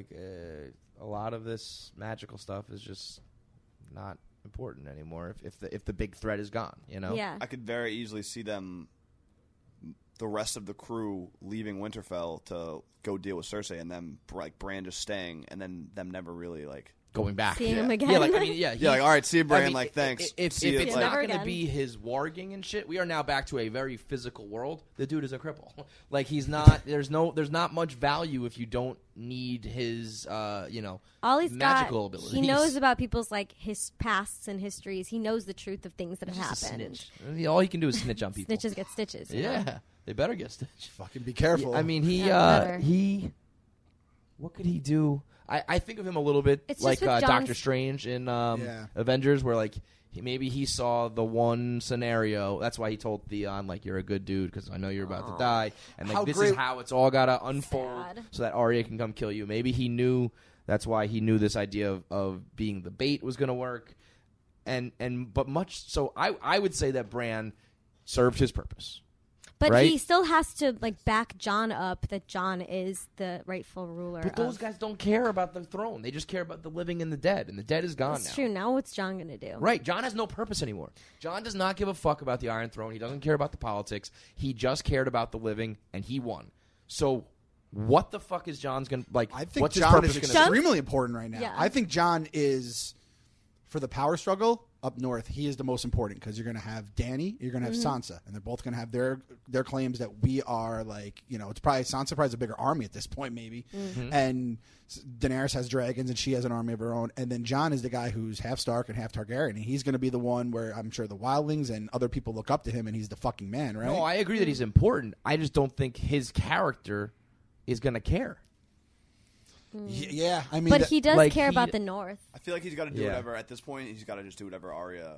G: a lot of this magical stuff is just not important anymore if the big threat is gone,
J: Yeah.
I: I could very easily see them, the rest of the crew leaving Winterfell to go deal with Cersei and then like Bran just staying and then them never really like
G: going back.
J: Seeing him again.
G: Yeah, like,
I: all right, see you, Bran, thanks.
G: If it's not going to be his warging and shit, we are now back to a very physical world. The dude is a cripple. Like, he's not, there's not much value if you don't need his,
J: all he's
G: magical
J: got,
G: abilities.
J: He knows about people's, like, his pasts and histories. He knows the truth of things that have happened.
G: All he can do is snitch on people.
J: Snitches get stitches.
G: Yeah, they better get stitched.
H: Fucking be careful.
G: I mean, what could he do? I think of him a little bit like Doctor Strange in Avengers, where like maybe he saw the one scenario. That's why he told Theon, like, you're a good dude because I know you're about to die, and like this is how it's all gotta unfold so that Arya can come kill you. Maybe he knew. That's why he knew this idea of being the bait was gonna work, but much so. I would say that Bran served his purpose.
J: But
G: right?
J: he still has to like back Jon up that Jon is the rightful ruler.
G: But those guys don't care about the throne. They just care about the living and the dead. And the dead is gone now.
J: That's true. Now what's Jon going to do?
G: Right. Jon has no purpose anymore. Jon does not give a fuck about the Iron Throne. He doesn't care about the politics. He just cared about the living, and he won. So what the fuck is Jon's going to, like,
H: I think
G: what's his
H: Jon
G: purpose
H: is
G: gonna be?
H: extremely important right now.
J: Yeah.
H: I think Jon is, for the power struggle up north, he is the most important because you're going to have Dany, you're going to have Sansa, and they're both going to have their claims that we are like, it's probably Sansa probably has a bigger army at this point maybe, and Daenerys has dragons and she has an army of her own, and then Jon is the guy who's half Stark and half Targaryen, and he's going to be the one where I'm sure the wildlings and other people look up to him, and he's the fucking man, right?
G: No, I agree that he's important. I just don't think his character is going to care.
H: Yeah, I mean,
J: But he does
G: like,
J: care
G: he-
J: about the North.
I: I feel like he's got to do
G: Yeah.
I: whatever at this point. He's got to just do whatever Arya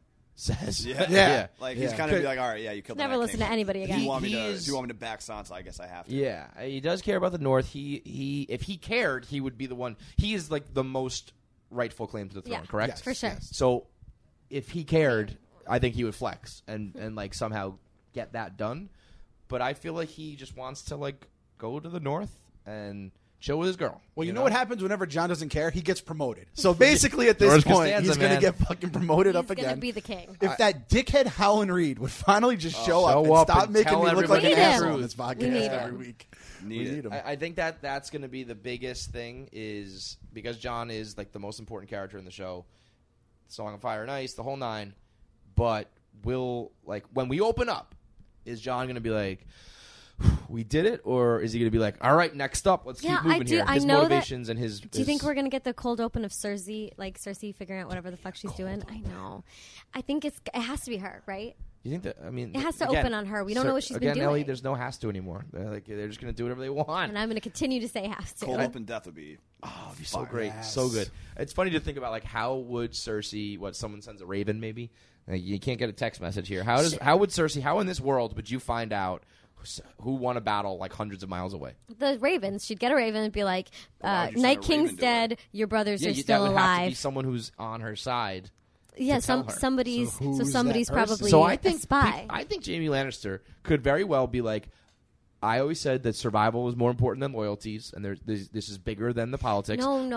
G: Says.
H: Yeah.
I: Like he's
H: Yeah.
I: kind of be like, all right, yeah, you killed.
J: Never
I: the Night
J: listen
I: King.
J: to anybody again.
I: Do you want me
G: He
I: to?
G: is-
I: Do you want me to back Sansa? I guess I have to.
G: Yeah, he does care about the North. He if he cared, he would be the one. He is like the most rightful claim to the throne,
J: Yeah,
G: correct?
H: Yes,
J: for sure.
H: yes.
G: So if he cared, I think he would flex and like somehow get that done. But I feel like he just wants to like go to the North and chill with his girl.
H: Well, you know what happens whenever Jon doesn't care? He gets promoted. So basically, at this
G: George
H: point,
G: Costanza,
H: he's going to
G: man.
H: get fucking promoted
J: He's
H: up
J: going to
H: again.
J: be the king.
H: If that dickhead Howland Reed would finally just show up and
G: show up
H: stop
G: and
H: making
G: tell
H: me look like
G: everybody
H: an
J: the
H: asshole on
G: truth.
H: this
J: We
H: podcast
J: need
H: every
J: him.
H: week.
I: Need
H: We
I: it.
H: need him.
G: I think that's going to be the biggest thing is because Jon is like the most important character in the show. Song of Fire and Ice, the whole nine. But will like when we open up, is Jon going to be like, we did it, or is he going to be like, all right, next up, let's
J: Yeah,
G: keep moving here?
J: I
G: His
J: know that-
G: motivations and his.
J: Do you think we're going to get the cold open of Cersei, like Cersei figuring out whatever the fuck she's doing? I know. I think it has to be her, right?
G: You think that? I mean,
J: It has to
G: again,
J: open on her. We don't know what she's been
G: again, Ellie,
J: doing.
G: there's no has to anymore. They're just going to do whatever they want.
J: And I'm going to continue to say has to.
I: Cold open death would be.
G: Oh, it'd be so
I: Fire.
G: great, so good. It's funny to think about like how would Cersei? What someone sends a raven maybe? You can't get a text message here. How would Cersei? How in this world would you find out who won a battle like hundreds of miles away?
J: The ravens. She'd get a raven and be like,
I: why would you
J: Night
I: send a raven
J: King's
I: to her?
J: dead. Your brothers are
G: that
J: still
G: would have to be
J: alive.
G: someone who's on her side.
J: Yeah,
G: to tell her.
J: somebody's
H: So who's
J: somebody's
H: that person?
J: probably
G: So I think
J: a spy.
G: I think Jaime Lannister could very well be like, I always said that survival was more important than loyalties, and this is bigger than the politics.
J: No,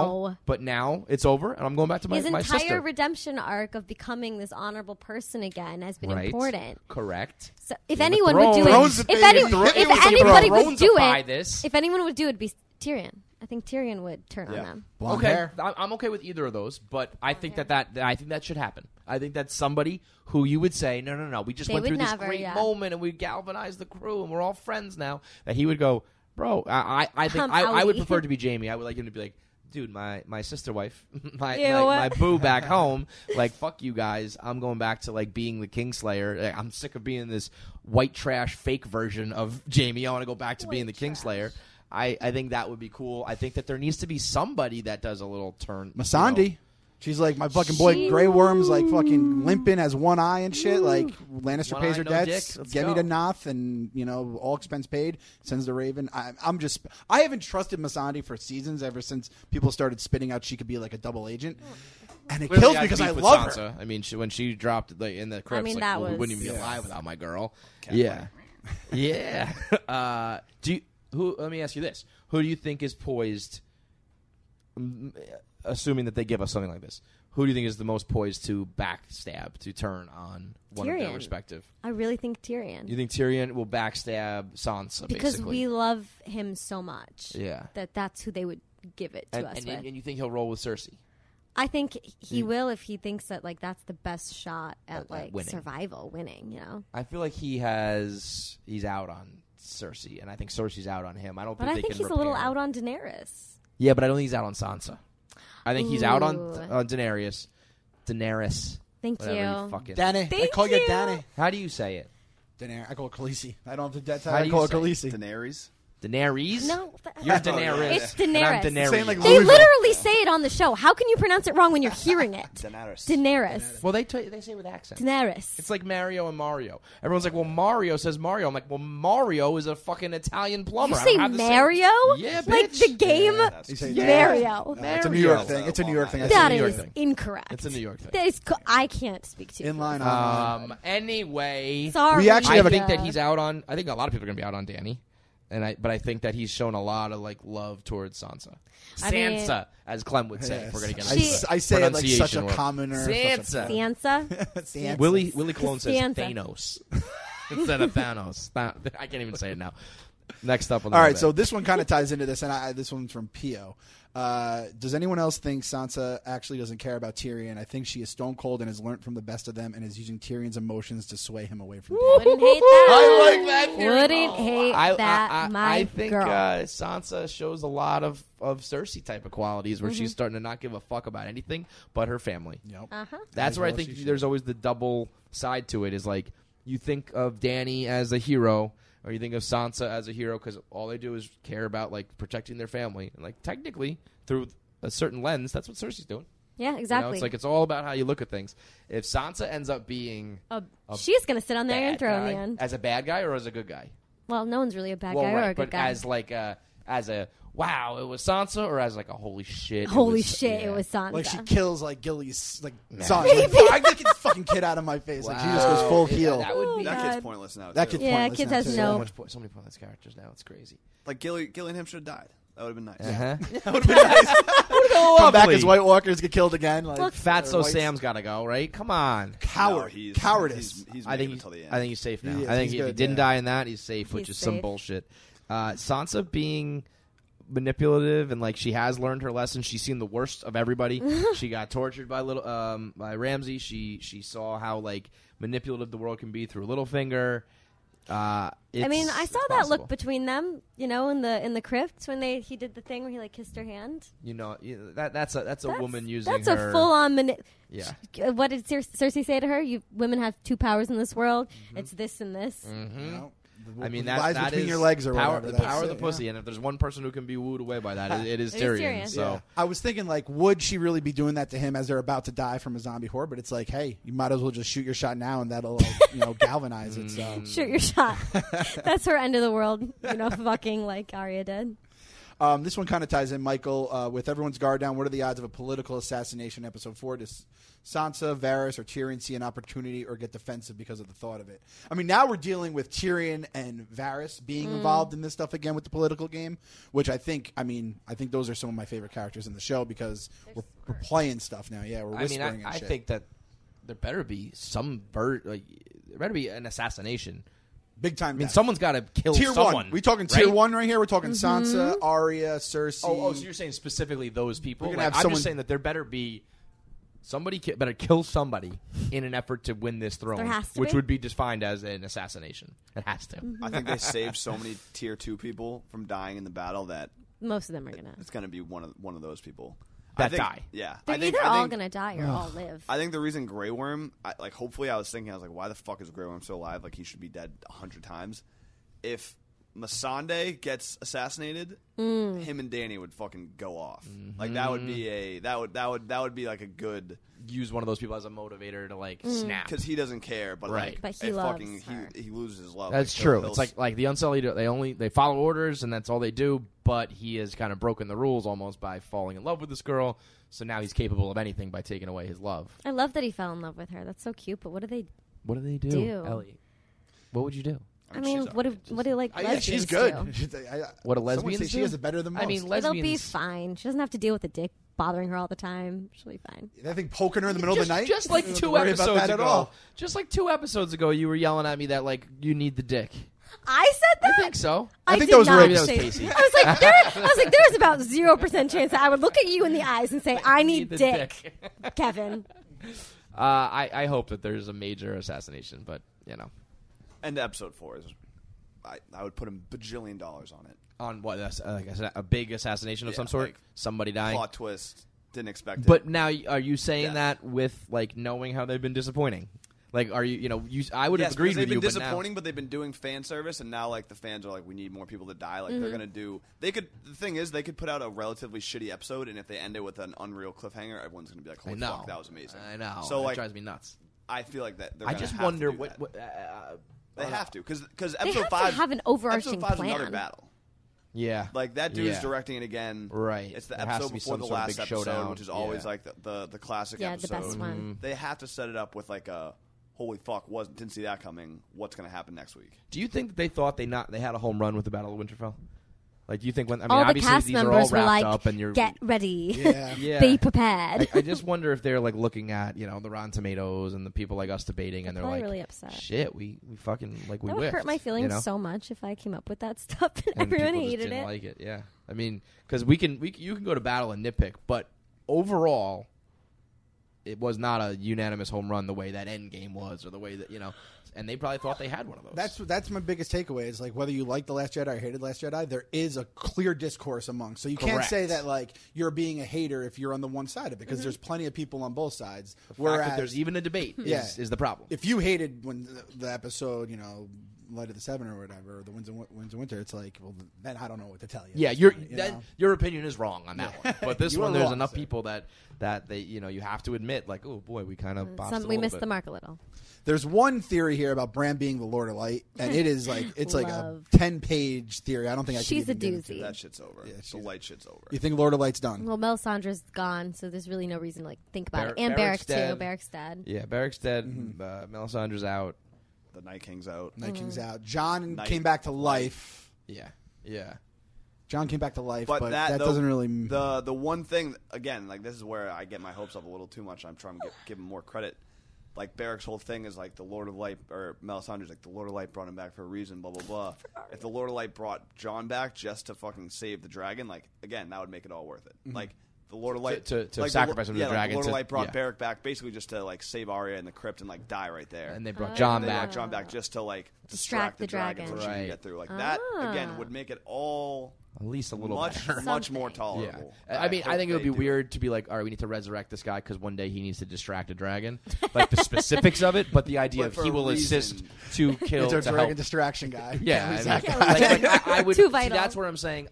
G: but now it's over, and I'm going back to my
J: His entire
G: sister.
J: redemption arc of becoming this honorable person again has been
G: Right.
J: important.
G: Correct.
J: So if
G: Game of
J: anyone would do
H: Thrones,
J: it,
H: baby.
J: if anybody would do
G: Thronesify
J: it,
G: this.
J: if anyone would do it, it'd be Tyrion. I think Tyrion would turn on them.
H: Blonde
G: Okay,
H: hair.
G: I'm okay with either of those, but I think I think that should happen. I think that's somebody who you would say, no, we just
J: They
G: went
J: would
G: through this
J: never,
G: great
J: yeah.
G: moment and we galvanized the crew and we're all friends now. That he would go, bro. I think
J: I'm
G: I would
J: outie.
G: prefer to be Jaime. I would like him to be like, dude, my sister wife, my
J: You know
G: my
J: what?
G: boo back home. Like, fuck you guys. I'm going back to like being the Kingslayer. Like, I'm sick of being this white trash fake version of Jaime. I want to go back to being the Kingslayer. I think that would be cool. I think that there needs to be somebody that does a little turn.
H: Masandi. She's like, my fucking boy Grey Worm's like fucking limping, has one eye and shit. Like, Lannister
G: One
H: pays
G: eye,
H: her
G: no
H: debts.
G: dick. Let's
H: Get me
G: go.
H: to Noth, and, all expense paid. Sends the Raven. I haven't trusted Masandi for seasons ever since people started spitting out she could be like a double agent. And it
G: Clearly
H: kills
G: had
H: me because
G: beef
H: I
G: with
H: love
G: Sansa.
H: her.
G: I mean, when she dropped in the crypts,
J: mean,
G: like,
J: that
G: well, we
J: was-
G: wouldn't even be alive without my girl.
I: Cat
G: Yeah. Let me ask you this: who do you think is poised? Assuming that they give us something like this, who do you think is the most poised to backstab, to turn on one of their
J: Tyrion.
G: respective?
J: I really think Tyrion.
G: You think Tyrion will backstab Sansa?
J: Because
G: basically?
J: we love him so much.
G: Yeah.
J: That's who they would give it to us with.
G: And you think he'll roll with Cersei?
J: I think he will if he thinks that like that's the best shot at
G: At
J: like
G: winning.
J: survival, winning.
G: I feel like he's out on Cersei, and I think Cersei's out on him. I don't
J: But
G: think
J: I
G: they
J: think
G: can
J: he's a little
G: repair.
J: out on Daenerys.
G: Yeah, but I don't think he's out on Sansa. I think he's out on
J: Ooh.
G: Daenerys.
J: Thank
G: Whatever
J: you.
G: fucking.
H: Danny. I
J: Thank
H: call you
J: you.
H: Danny.
G: How do you say it?
H: Daenerys. I call her Khaleesi. I don't have to. That's how
G: How
H: I
G: do
H: call
G: you
H: her
G: say
H: Khaleesi.
I: Daenerys.
G: Daenerys?
J: No,
G: You're Daenerys.
J: It's
G: and I'm
J: Daenerys.
G: Daenerys.
H: Saying like
J: They literally say it on the show. How can you pronounce it wrong when you're hearing it? Daenerys.
G: Well, they say it with accents.
J: Daenerys.
G: It's like Mario and Mario. Everyone's like, well, Mario says Mario. I'm like, well, Mario is a fucking Italian plumber.
J: You
G: I
J: say
G: don't have to say-
J: Mario?
G: Yeah,
J: Like
G: bitch.
J: the game
H: You say
J: Mario.
H: It's a New York thing. It's a New York thing.
J: That
G: a New York
J: is
G: thing.
J: incorrect.
G: It's a New York thing.
J: That is I can't speak to you.
H: In line on.
G: Anyway,
J: Sorry.
H: We actually
G: I
H: have a-
G: think that he's out on. I think a lot of people are going to be out on Danny, but I think that he's shown a lot of like love towards Sansa.
J: I mean-
G: Sansa, as Clem would say,
H: Yes.
G: if we're going to get
H: I say it like such a
G: pronunciation word.
H: commoner.
G: Sansa.
J: Sansa.
H: Sansa.
G: Willie Cologne says
J: Sansa.
G: Thanos instead of Thanos. I can't even say it now. Next up on the
H: All right,
G: mailbag.
H: so this one kind of ties into this, and this one's from Pio. Does anyone else think Sansa actually doesn't care about Tyrion? I think she is stone cold and has learned from the best of them and is using Tyrion's emotions to sway him away from Dany.
J: Wouldn't hate that.
G: I like that theory.
J: Wouldn't hate that.
G: I think
J: girl.
G: Sansa shows a lot of Cersei type of qualities where she's starting to not give a fuck about anything but her family.
H: Yep.
G: That's where I think there's always the double side to it. Is like you think of Dany as a hero, or you think of Sansa as a hero because all they do is care about like protecting their family, and like technically through a certain lens, that's what Cersei's doing.
J: Yeah,
G: You know,
J: exactly.
G: it's like it's all about how you look at things. If Sansa ends up being
J: She's going to sit on the Iron
G: bad
J: Throne
G: guy,
J: in the end.
G: as a bad guy or as a good guy?
J: Well, no one's really a bad
G: Well,
J: guy
G: right,
J: or a good
G: but
J: guy.
G: as like as a wow, it was Sansa, or as like a holy shit, it
J: Holy
G: was-
J: shit,
G: yeah.
J: it was Sansa.
H: Like she kills like Gilly's like
G: Nah.
H: son. Like, I get this fucking kid out of my face. Like she just goes full
G: Yeah,
H: heel.
G: that would be
I: That
J: God.
I: kid's pointless now.
H: That
I: too.
H: kid's
J: Yeah,
H: pointless
J: kids
H: now,
J: has
H: too.
J: no-
G: so many pointless characters now. It's crazy.
I: Like Gillian should have died. That would have been nice.
G: That would have been nice.
H: Come back as White Walkers get killed again. Like
G: Fatso
H: whites.
G: Sam's got to go, right? Come on.
H: Coward.
I: No,
H: cowardice.
I: He's
G: I think
I: until the end.
G: I think he's safe now.
H: He is.
G: I think
H: He's
G: if he
H: good,
G: didn't
H: yeah.
G: die in that, he's safe, which
J: He's
G: is some
J: safe.
G: bullshit. Sansa being manipulative and like she has learned her lesson. She's seen the worst of everybody. She got tortured by by Ramsay. She saw how like manipulative the world can be through Littlefinger.
J: I mean, I saw
G: it's
J: that
G: possible.
J: look between them, you know, in the crypt when he did the thing where he like kissed her hand.
G: You know, that's a woman using
J: That's
G: her.
J: a full on
G: Yeah.
J: What did Cersei say to her? You women have two powers in this world. It's this and this.
G: Mm-hmm.
H: You know,
G: I mean,
H: lies
G: that
H: between
G: is
H: your legs or
G: power,
H: whatever.
G: the
H: That's
G: power of the
H: it,
G: pussy.
H: yeah.
G: And if there's one person who can be wooed away by that, it is
J: It is
G: Tyrion.
J: Tyrion.
G: So
H: Yeah. I was thinking, like, would she really be doing that to him as they're about to die from a zombie horde? But it's like, hey, you might as well just shoot your shot now, and that'll, like, galvanize it. So
J: Shoot your shot. That's her end of the world. Fucking like Arya did.
H: this one kind of ties in, Michael. With everyone's guard down, what are the odds of a political assassination? Episode 4. Does Sansa, Varys, or Tyrion see an opportunity or get defensive because of the thought of it? I mean, now we're dealing with Tyrion and Varys being involved in this stuff again with the political game, which I think those are some of my favorite characters in the show because we're playing stuff now. Yeah, we're whispering and
G: I
H: shit.
G: think that there better be there better be an assassination.
H: Big time.
G: I mean,
H: death.
G: someone's got to kill
H: Tier
G: someone.
H: 1. We talking tier
G: right?
H: 1 right here? We're talking Sansa, Arya, Cersei.
G: Oh, so you're saying specifically those people?
H: We're gonna
G: Like,
H: have
G: I'm
H: someone-
G: just saying that there better be somebody better kill somebody in an effort to win this throne,
J: There has to
G: which
J: be.
G: would be defined as an assassination. It has to.
I: I think they saved so many tier 2 people from dying in the battle that
J: Most of them are gonna.
I: it's going to be one of those people
G: That
I: I think,
G: die.
I: Yeah,
J: They're
I: I think,
J: either
I: I
J: all
I: think,
J: gonna die or all live.
I: I think the reason Grey Worm, hopefully, I was like, why the fuck is Grey Worm still alive? Like, he should be dead 100 times. If Missandei gets assassinated, him and Dany would fucking go off. Like that would be that would be like a good
G: Use one of those people as a motivator to like snap.
I: because he doesn't care, but
G: Right.
I: like
J: But he
I: if
J: loves
I: fucking
J: her.
I: he loses his love.
G: That's
I: like,
G: true.
I: he'll-
G: It's like the Unsullied. They follow orders and that's all they do. But he has kind of broken the rules almost by falling in love with this girl. So now he's capable of anything by taking away his love.
J: I love that he fell in love with her. That's so cute. But what do they?
G: What do they
J: do?
G: Ellie? What would you do?
J: I mean, what do like
H: yeah,
J: lesbians
H: she's good.
J: do?
G: What a
H: Someone
G: lesbian
H: say she has it better than most.
G: I mean,
J: It'll be
G: lesbians.
J: fine. She doesn't have to deal with the dick bothering her all the time. She'll be fine.
H: I think poking her in the middle of the night.
G: Just like
H: You don't have
G: 2
H: to worry about
G: episodes
H: that
G: ago.
H: at all.
G: Just like 2 episodes ago, you were yelling at me that like you need the dick.
J: I said that.
G: I think so.
H: I think
J: did
H: that was
J: not
H: Rick.
G: Maybe that was
J: say-
G: Casey.
J: I was like, there's about 0% chance that I would look at you in the eyes and say, I need
G: the
J: dick, Kevin.
G: I hope that there's a major assassination, but
I: and episode 4 is I would put $1 bajillion on it.
G: on what like a big assassination of some sort,
I: like
G: somebody dying.
I: Plot twist. Didn't expect it.
G: But now, are you saying
I: Yeah.
G: that with like knowing how they've been disappointing? Like, are you? I would have agreed
I: they've
G: with you,
I: been
G: but now
I: disappointing, but they've been doing fan service, and now like the fans are like, we need more people to die. Like they're gonna do. They could. The thing is, they could put out a relatively shitty episode, and if they end it with an unreal cliffhanger, everyone's gonna be like, "Holy fuck, that was amazing!"
G: I know.
I: So
G: it
I: like,
G: drives me nuts.
I: I feel like that.
G: I just wonder
I: what they
G: I
I: have to because
J: They
I: episode
J: have
I: 5
J: to have an overarching
I: episode 5 is
J: plan.
I: another battle.
G: Yeah,
I: Like that dude's directing it again.
G: Right.
I: It's the
G: There has to
I: episode
G: be
I: before
G: some
I: the
G: sort of
I: last
G: big
I: episode,
G: showdown.
I: which is always
G: Yeah.
I: like the classic
J: Yeah, the
I: episode.
J: best one.
I: They have to set it up with like a holy fuck, didn't see that coming. What's going to happen next week?
G: Do you think that they thought they had a home run with the Battle of Winterfell? Like, do you think when
J: all the
G: obviously
J: cast
G: these are all
J: members were
G: wrapped
J: like,
G: up and you're
J: "Get ready,
G: Yeah.
J: be prepared."
G: I just wonder if they're like looking at the Rotten Tomatoes and the people like us debating, and they're
J: probably
G: like,
J: really upset.
G: "Shit, we fucking like we
J: That would
G: whiffed,"
J: hurt my feelings so much if I came up with that stuff and everyone
G: people just
J: hated
G: didn't
J: it.
G: like it. Yeah, I mean, because you can go to battle and nitpick, but overall, it was not a unanimous home run the way that Endgame was, or the way that and they probably thought they had one of those.
H: That's my biggest takeaway is like whether you like The Last Jedi or hated The Last Jedi, there is a clear discourse among. So you can't
G: Correct.
H: say that like you're being a hater if you're on the one side of it because there's plenty of people on both sides.
G: The fact
H: Whereas
G: that there's even a debate is the problem.
H: if you hated when the episode, Light of the Seven or whatever, or the Winds of Winter, it's like, well, then I don't know what to tell you.
G: Yeah,
H: At
G: your
H: this point, you know?
G: your opinion is wrong on that one. But this
H: You
G: one,
H: are
G: there's
H: wrong,
G: enough
H: sir.
G: people that they you have to admit, like, oh boy, we kind of botched it a
J: We
G: little
J: missed
G: bit.
J: the mark a little.
H: There's one theory here about Bran being the Lord of Light, and it is like it's like a
J: Love.
H: 10-page theory. I don't think I can
J: She's
H: even
J: a
H: get into
J: doozy.
H: it.
I: That shit's over. The light shit's over.
H: You think Lord of Light's done?
J: Well, Melisandre's gone, so there's really no reason to think about it. And
G: Barrick's
J: Barrick
G: dead.
J: too. Barrick's dead.
G: Yeah, Barrick's dead. Melisandre's out.
I: The Night King's out.
H: Night King's out. John
I: Night-
H: came back to life.
G: Yeah.
H: John came back to life, but
I: that
H: that doesn't really.
I: The one thing again, like this is where I get my hopes up a little too much. I'm trying to give him more credit. Like Barrick's whole thing is like the Lord of Light, or Melisandre's like the Lord of Light brought him back for a reason. Blah blah blah. If the Lord of Light brought John back just to fucking save the dragon, like again, that would make it all worth it. Like the Lord of Light
G: To
I: like
G: sacrifice him to the
I: like
G: dragon
I: the Lord of
G: to-
I: Light brought
G: yeah.
I: Barrick back basically just to like save Arya in the crypt and like die right there.
G: And they brought John
I: They
G: back.
I: brought John back just to like
J: Distract
I: the
J: the
I: dragon so
J: dragon.
I: she can
G: Right.
I: get through. Like that again would make it all
G: At least a little
I: much
G: better.
I: much more
J: Something.
I: tolerable.
G: Yeah. I mean, I
I: hope
G: think it would
I: they
G: be
I: do
G: weird to be like, all right, we need to resurrect this guy because one day he needs to distract a dragon. Like the specifics of it, but the idea
I: But
G: of
I: for
G: he
I: a
G: will
I: reason.
G: assist to kill
H: It's our
G: to
H: dragon
G: help.
H: distraction guy.
G: Yeah, I mean,
H: exactly.
G: I would.
J: Too
G: See,
J: vital.
G: that's where I'm saying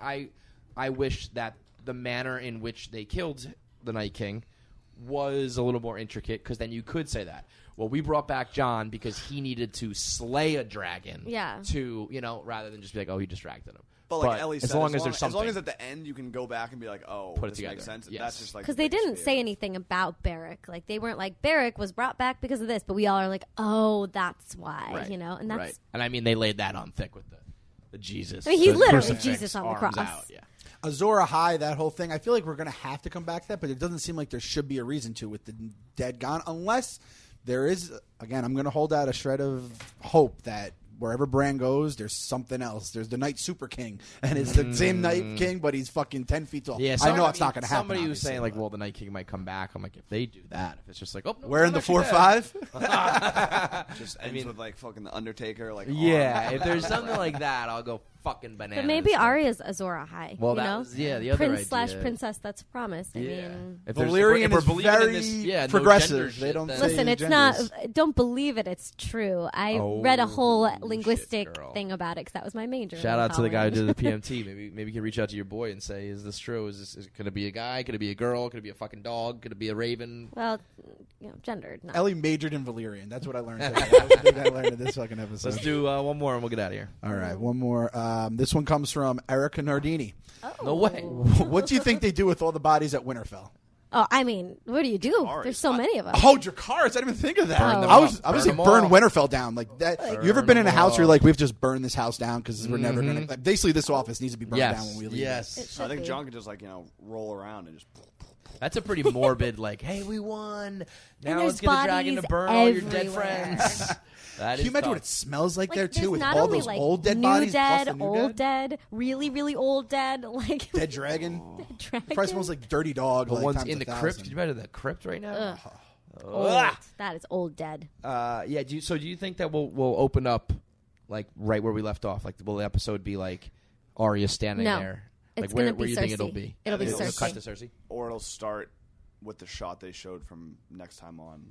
G: I wish that the manner in which they killed the Night King was a little more intricate, because then you could say that. Well, we brought back John because he needed to slay a dragon.
J: Yeah.
G: To rather than just be like, oh, he distracted him.
I: But like Ellie said,
G: as long as there's
I: as
G: something,
I: long as at the end you can go back and be like, oh,
G: Put it
I: this
G: together.
I: makes sense.
G: Yes.
I: That's just like
J: Because
I: the
J: they
I: biggest
J: didn't
I: fear.
J: say anything about Barrick. Like they weren't like Barrick was brought back because of this, but we all are like, oh, that's why,
G: right.
J: and that's
G: right. And I mean, they laid that on thick with the Jesus.
J: I mean, he's
G: the
J: literally
G: crucifix,
J: Jesus on the
G: arms
J: cross.
G: out, yeah.
H: Azor Ahai, that whole thing. I feel like we're going to have to come back to that, but it doesn't seem like there should be a reason to with the dead gone, unless there is. Again, I'm going to hold out a shred of hope that wherever Bran goes, there's something else. There's the Night Super King, and it's the same Night King, but he's fucking 10 feet tall.
G: Yeah,
H: I know it's not going to happen.
G: Somebody was saying
H: obviously,
G: like,
H: but-
G: "Well, the Night King might come back." I'm like, if they do that, if it's just like, "Oh, no,
H: we're in the
G: actually
H: 4-5.
I: Just ends with like fucking the Undertaker. Like
G: yeah,
I: arm.
G: if there's something like that, I'll go fucking bananas.
J: But maybe Arya's Azor Ahai.
G: Well,
J: you
G: that
J: know?
G: was- yeah, the other
J: Prince /
G: idea.
J: princess that's promised. I
G: Yeah.
J: mean,
G: If there's-
H: Valyrian
G: if we're
H: is
G: believing in
H: very
G: this, no gender
H: progressive.
G: shit,
H: They don't
G: then-
H: say
J: listen, it's
H: genders.
J: not. Don't believe it. It's true. I read a whole
G: Oh,
J: linguistic
G: shit, girl.
J: thing about it because that was my major.
G: Shout
J: in
G: out to the guy who
J: college.
G: did the PMT. Maybe you can reach out to your boy and say, "Is this true? Is it going to be a guy? Could it be a girl? Could it be a fucking dog? Could it be a raven?"
J: Well, gendered. No.
H: Ellie majored in Valyrian. That's what I learned today. That was the thing I learned in this fucking episode.
G: Let's do one more and we'll get out of here.
H: All right, one more. This one comes from Erica Nardini.
G: No way.
H: What do you think they do with all the bodies at Winterfell?
J: Oh, I mean, what do you do? There's so many of them.
H: Oh, Dracarys! I didn't even think of that.
J: Burn them
H: I was
G: up.
H: saying
G: Burn
H: burn
G: them
H: Winterfell down like that. You ever been in a house where you're like, we've just burned this house down because we're never going to. Like, basically, this office needs to be burned
G: Yes.
H: down when we leave.
G: Yes.
I: I think John could just like roll around and just.
G: That's a pretty morbid, like, hey, we won. Now
J: there's
G: let's get a dragon to
J: bodies
G: burn all your dead
J: everywhere.
G: friends. That
H: Can
G: is
H: you imagine
G: tough.
H: what it smells like there
J: there's
H: too, with
J: not
H: all
J: only,
H: those
J: like,
H: old dead
J: new
H: bodies,
J: dead,
H: plus the new
J: old
H: dead?
J: dead, really, really old dead, like
H: Dead dragon.
J: dragon.
H: Probably smells like dirty dog.
G: The
H: like,
G: ones
H: times
G: in the
H: 1,000.
G: crypt. Could you imagine the crypt right now?
J: Old. That is old dead.
G: Yeah. Do you think that we'll open up like right where we left off? Like, will the episode be like Arya standing
J: No.
G: there?
J: It's
G: Like, where
J: gonna be
G: do you think
J: Cersei.
G: it'll be?
J: It'll be
G: It'll
J: Cersei.
G: cut to Cersei.
I: Or it'll start with the shot they showed from next time on, like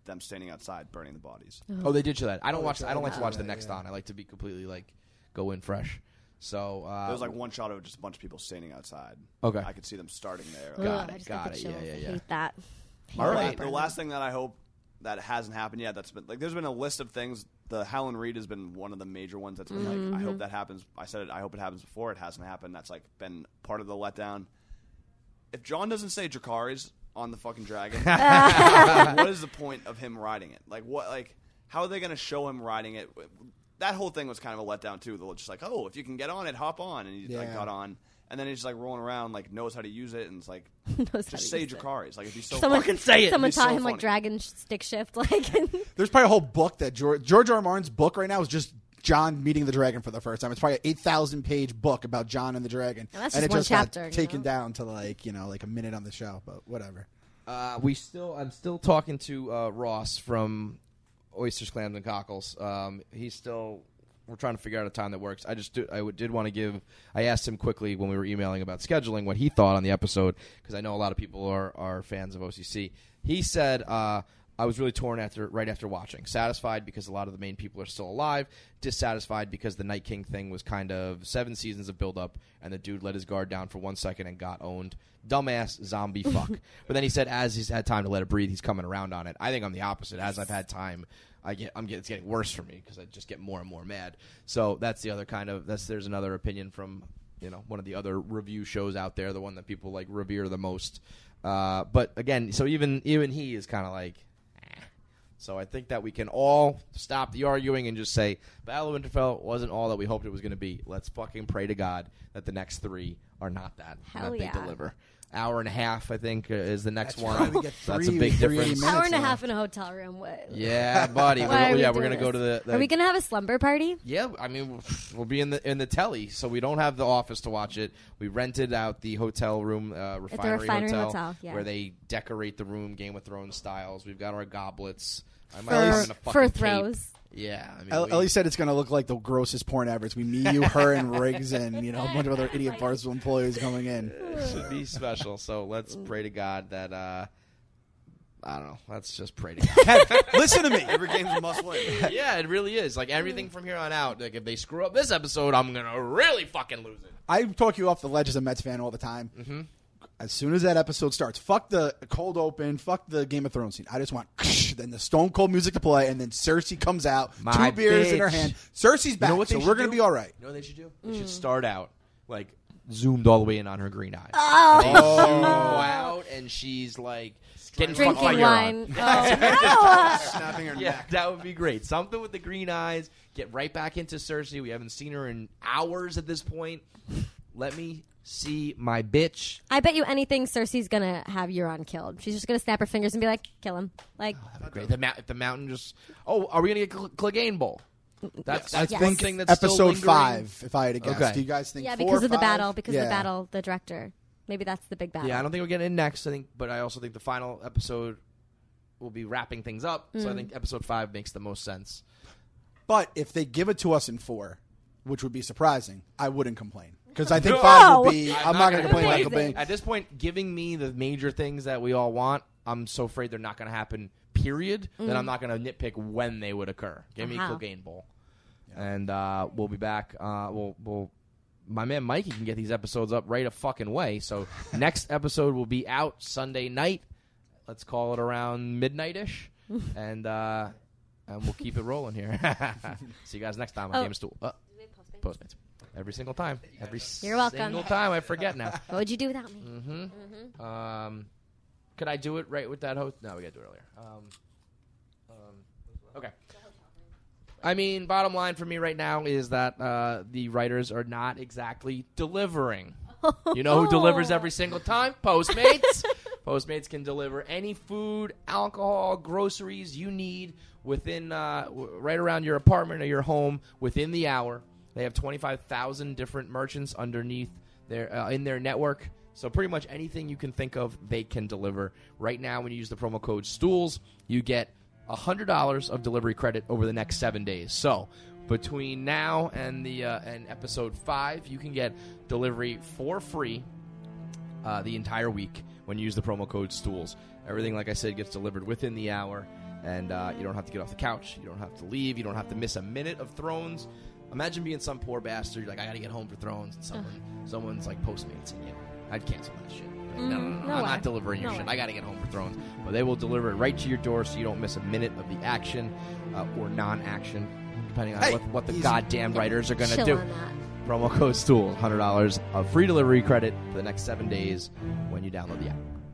I: them standing outside burning the bodies.
G: Oh, they did show that. I don't like to watch the next on. I like to be completely go in fresh. So
I: there was one shot of just a bunch of people standing outside.
G: Okay,
I: I could see them starting there.
G: Got it. Yeah.
J: I hate that.
G: All right.
I: The last thing that I hope that hasn't happened yet. That's been there's been a list of things. The Howlin' Reed has been one of the major ones that's been I hope that happens. I said it. I hope it happens before. It hasn't happened. That's been part of the letdown. If John doesn't say Dracarys on the fucking dragon, what is the point of him riding it? How are they going to show him riding it? That whole thing was kind of a letdown too. They're just if you can get on it, hop on, and he got on. And then he's just rolling around, knows how to use it, and it's just say Dracarys. It'd be so
G: fucking say it.
J: Someone taught him
I: funny.
J: dragon stick shift.
H: There's probably a whole book that George R. R. Martin's book right now is just John meeting the dragon for the first time. It's probably an 8,000-page book about John and the dragon,
J: and
H: it
J: one
H: just
J: chapter,
H: got taken down to a minute on the show. But whatever.
G: I'm still talking to Ross from Oysters, Clams, and Cockles. We're trying to figure out a time that works. I did want to give. I asked him quickly when we were emailing about scheduling what he thought on the episode, because I know a lot of people are fans of OCC. He said, I was really torn right after watching. Satisfied because a lot of the main people are still alive. Dissatisfied because the Night King thing was kind of 7 seasons of build-up, and the dude let his guard down for 1 second and got owned. Dumbass zombie fuck. But then he said as he's had time to let it breathe, he's coming around on it. I think I'm the opposite. As I've had time, it's getting worse for me because I just get more and more mad. So that's the other there's another opinion from one of the other review shows out there, the one that people revere the most. But again, so even he is kind of So I think that we can all stop the arguing and just say Battle of Winterfell wasn't all that we hoped it was going to be. Let's fucking pray to God that the next 3 are not that.
J: Hell
G: that
J: yeah.
G: They deliver. Hour and a half, I think, is the next one.
H: Right. We get
G: That's a big difference.
J: Hour and a half in a hotel room. What?
G: Yeah, buddy.
J: Why
G: we're
J: are we
G: going to go to the.
J: Are we going to have a slumber party?
G: Yeah, I mean, we'll be in the telly, so we don't have the office to watch it. We rented out the hotel room, Refinery Hotel,
J: yeah.
G: where they decorate the room Game of Thrones styles. We've got our goblets.
J: For throws.
G: Yeah, I mean,
H: Ellie said it's going to look like the grossest porn ever. It's me, you, her, and Riggs, and a bunch of other idiot Barstool employees coming in.
G: It should be special. So let's pray to God that I don't know. Let's just pray to God.
H: Listen to me.
I: Every game's a must win.
G: Yeah, it really is. Everything from here on out. If they screw up this episode, I'm gonna really fucking lose it.
H: I talk you off the ledge as a Mets fan all the time.
G: Mm-hmm.
H: As soon as that episode starts, fuck the cold open, fuck the Game of Thrones scene. I just want then the Stone Cold music to play, and then Cersei comes out,
G: My
H: 2 beers in her
G: bitch.
H: hand. Cersei's back, so we're going to be all right.
G: You know what they should do? They should start out zoomed all the way in on her green eyes.
J: Oh.
G: They zoom out, and she's getting fucked by
J: Drinking
G: Euron.
J: wine. Oh,
I: Snapping her
G: Yeah,
I: neck.
G: that would be great. Something with the green eyes. Get right back into Cersei. We haven't seen her in hours at this point. Let me see my bitch.
J: I bet you anything Cersei's going to have Euron killed. She's just going to snap her fingers and be like, kill him.
G: That'd be great. If the mountain just... Oh, are we going to get Clegane Bowl? That's
H: I
G: one
H: think
G: thing that's still
H: episode
G: lingering.
H: 5, if I had to guess.
G: Okay.
H: Do you guys think
J: Yeah,
H: 4
J: because
H: or
J: of the
H: 5?
J: battle. Because
H: Yeah.
J: of the battle, the director. Maybe that's the big battle.
G: Yeah, I don't think we're getting in next. But I also think the final episode will be wrapping things up. So I think episode 5 makes the most sense.
H: But if they give it to us in 4, which would be surprising, I wouldn't complain. Because I think
J: No.
H: 5 would be... I'm not going to
J: gonna
H: complain.
J: complain.
G: At this point, giving me the major things that we all want, I'm so afraid they're not going to happen, period, that I'm not going to nitpick when they would occur. Give me Clegane Bowl. And we'll be back. We'll my man Mikey can get these episodes up right a fucking way. So next episode will be out Sunday night. Let's call it around midnight-ish. And we'll keep it rolling here. See you guys next time on Game of Stool. Postmates. Every single time.
J: You're welcome.
G: Single time. I forget now.
J: What would you do without me?
G: Mm-hmm. Could I do it right with that host? No, we got to do it earlier. Okay. I mean, bottom line for me right now is that the writers are not exactly delivering. You know who delivers every single time? Postmates. Postmates can deliver any food, alcohol, groceries you need within right around your apartment or your home within the hour. They have 25,000 different merchants underneath their in their network. So pretty much anything you can think of, they can deliver. Right now, when you use the promo code STOOLS, you get $100 of delivery credit over the next 7 days. So between now and and episode 5, you can get delivery for free the entire week when you use the promo code STOOLS. Everything, like I said, gets delivered within the hour. and you don't have to get off the couch. You don't have to leave. You don't have to miss a minute of Thrones. Imagine being some poor bastard. You're like, I got to get home for Thrones, and someone's like Postmates, and I'd cancel that shit. Like, no, I'm not delivering your shit. I got to get home for Thrones. But they will deliver it right to your door, so you don't miss a minute of the action or non-action, depending on what the goddamn writers are going to do. Promo code STOOL, $100 of free delivery credit for the next 7 days when you download the app.